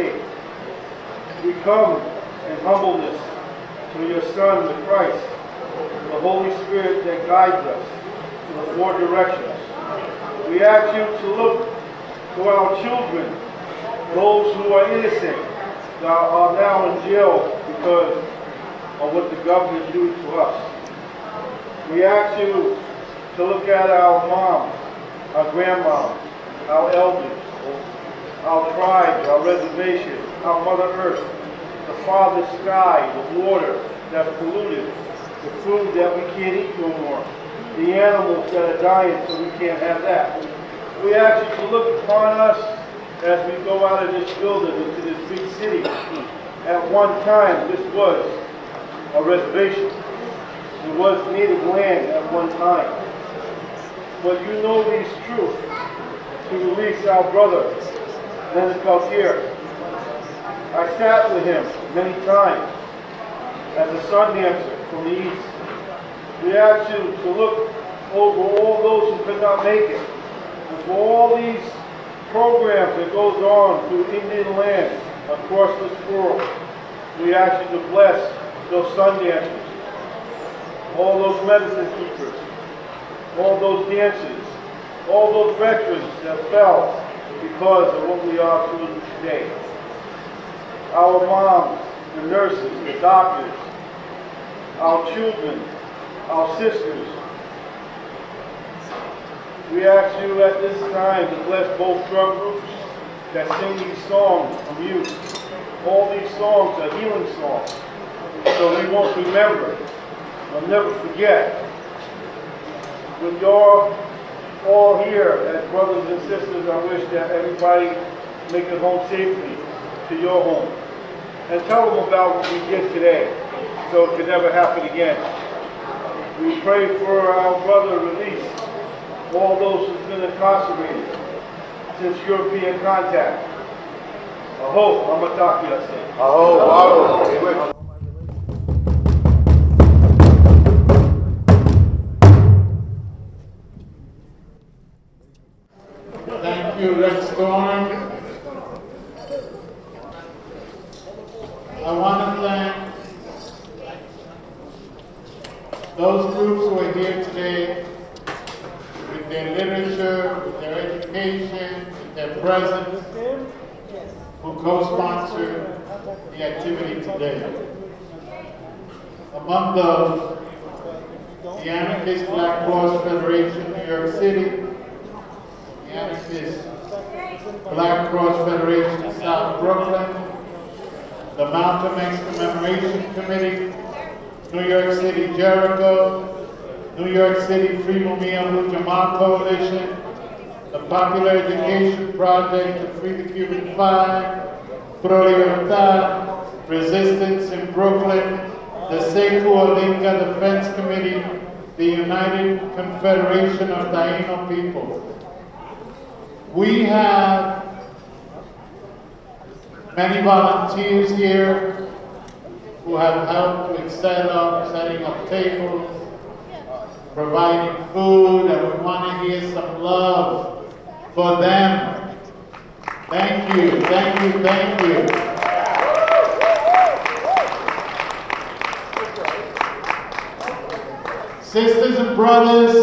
A. We come in humbleness to your Son, the Christ, the Holy Spirit that guides us to the four directions. We ask you to look to our children, those who are innocent, that are now in jail because of what the government is doing to us. We ask you to look at our moms, our grandmoms, our elders, our tribes, our reservation, our Mother Earth, the Father Sky, the water that's polluted, the food that we can't eat no more, the animals that are dying so we can't have that. We ask you to look upon us as we go out of this building into this big city. At one time, this was a reservation. It was native land at one time. But you know these truths to release our brother, Leonard Peltier. I sat with him many times as a sun dancer from the East. We ask you to look over all those who could not make it. And for all these programs that goes on through Indian land across this world, we ask you to bless those sun dancers, all those medicine keepers, all those dancers, all those veterans that fell because of what we are doing today. Our moms, the nurses, the doctors, our children, our sisters. We ask you at this time to bless both drum groups that sing these songs from you. All these songs are healing songs, so we won't remember, we'll never forget. With your all here as brothers and sisters, I wish that everybody make it home safely to your home. And tell them about what we did today, so it could never happen again. We pray for our brother release, all those who've been incarcerated since European contact. Aho, Amataki, I say. Aho, aho. Thank you, Rick Storm. I want to thank those groups who are here today with their literature, with their education, with their presence, who co-sponsored the activity today. Among those, the Anarchist Black Cross Federation, New York City, the Anarchist Black Cross Federation, South Brooklyn, the Malcolm X Commemoration Committee, New York City Jericho, New York City Free Mumia Mujamar Coalition, the Popular Education Project to Free the Cuban Flag, Pro Libertad, Resistance in Brooklyn, the Sekou Olinka Defense Committee, the United Confederation of Taino People. We have many volunteers here who have helped with set up, setting up tables, providing food, and we want to hear some love for them. Thank you, thank you, thank you. Sisters and brothers,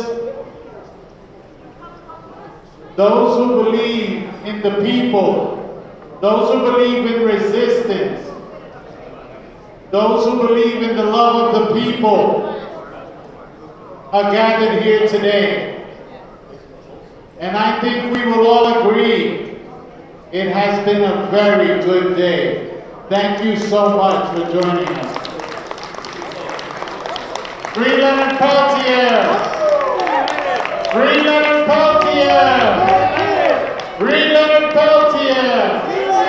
those who believe in the people, those who believe in resistance, those who believe in the love of the people are gathered here today. And I think we will all agree It has been a very good day. Thank you so much for joining us. Free Leonard Peltier! Free Leonard Peltier! Free Leonard Peltier!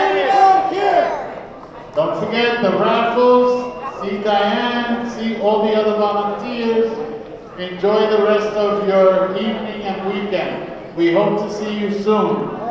Don't forget the raffles. See Diane, see all the other volunteers. Enjoy the rest of your evening and weekend. We hope to see you soon.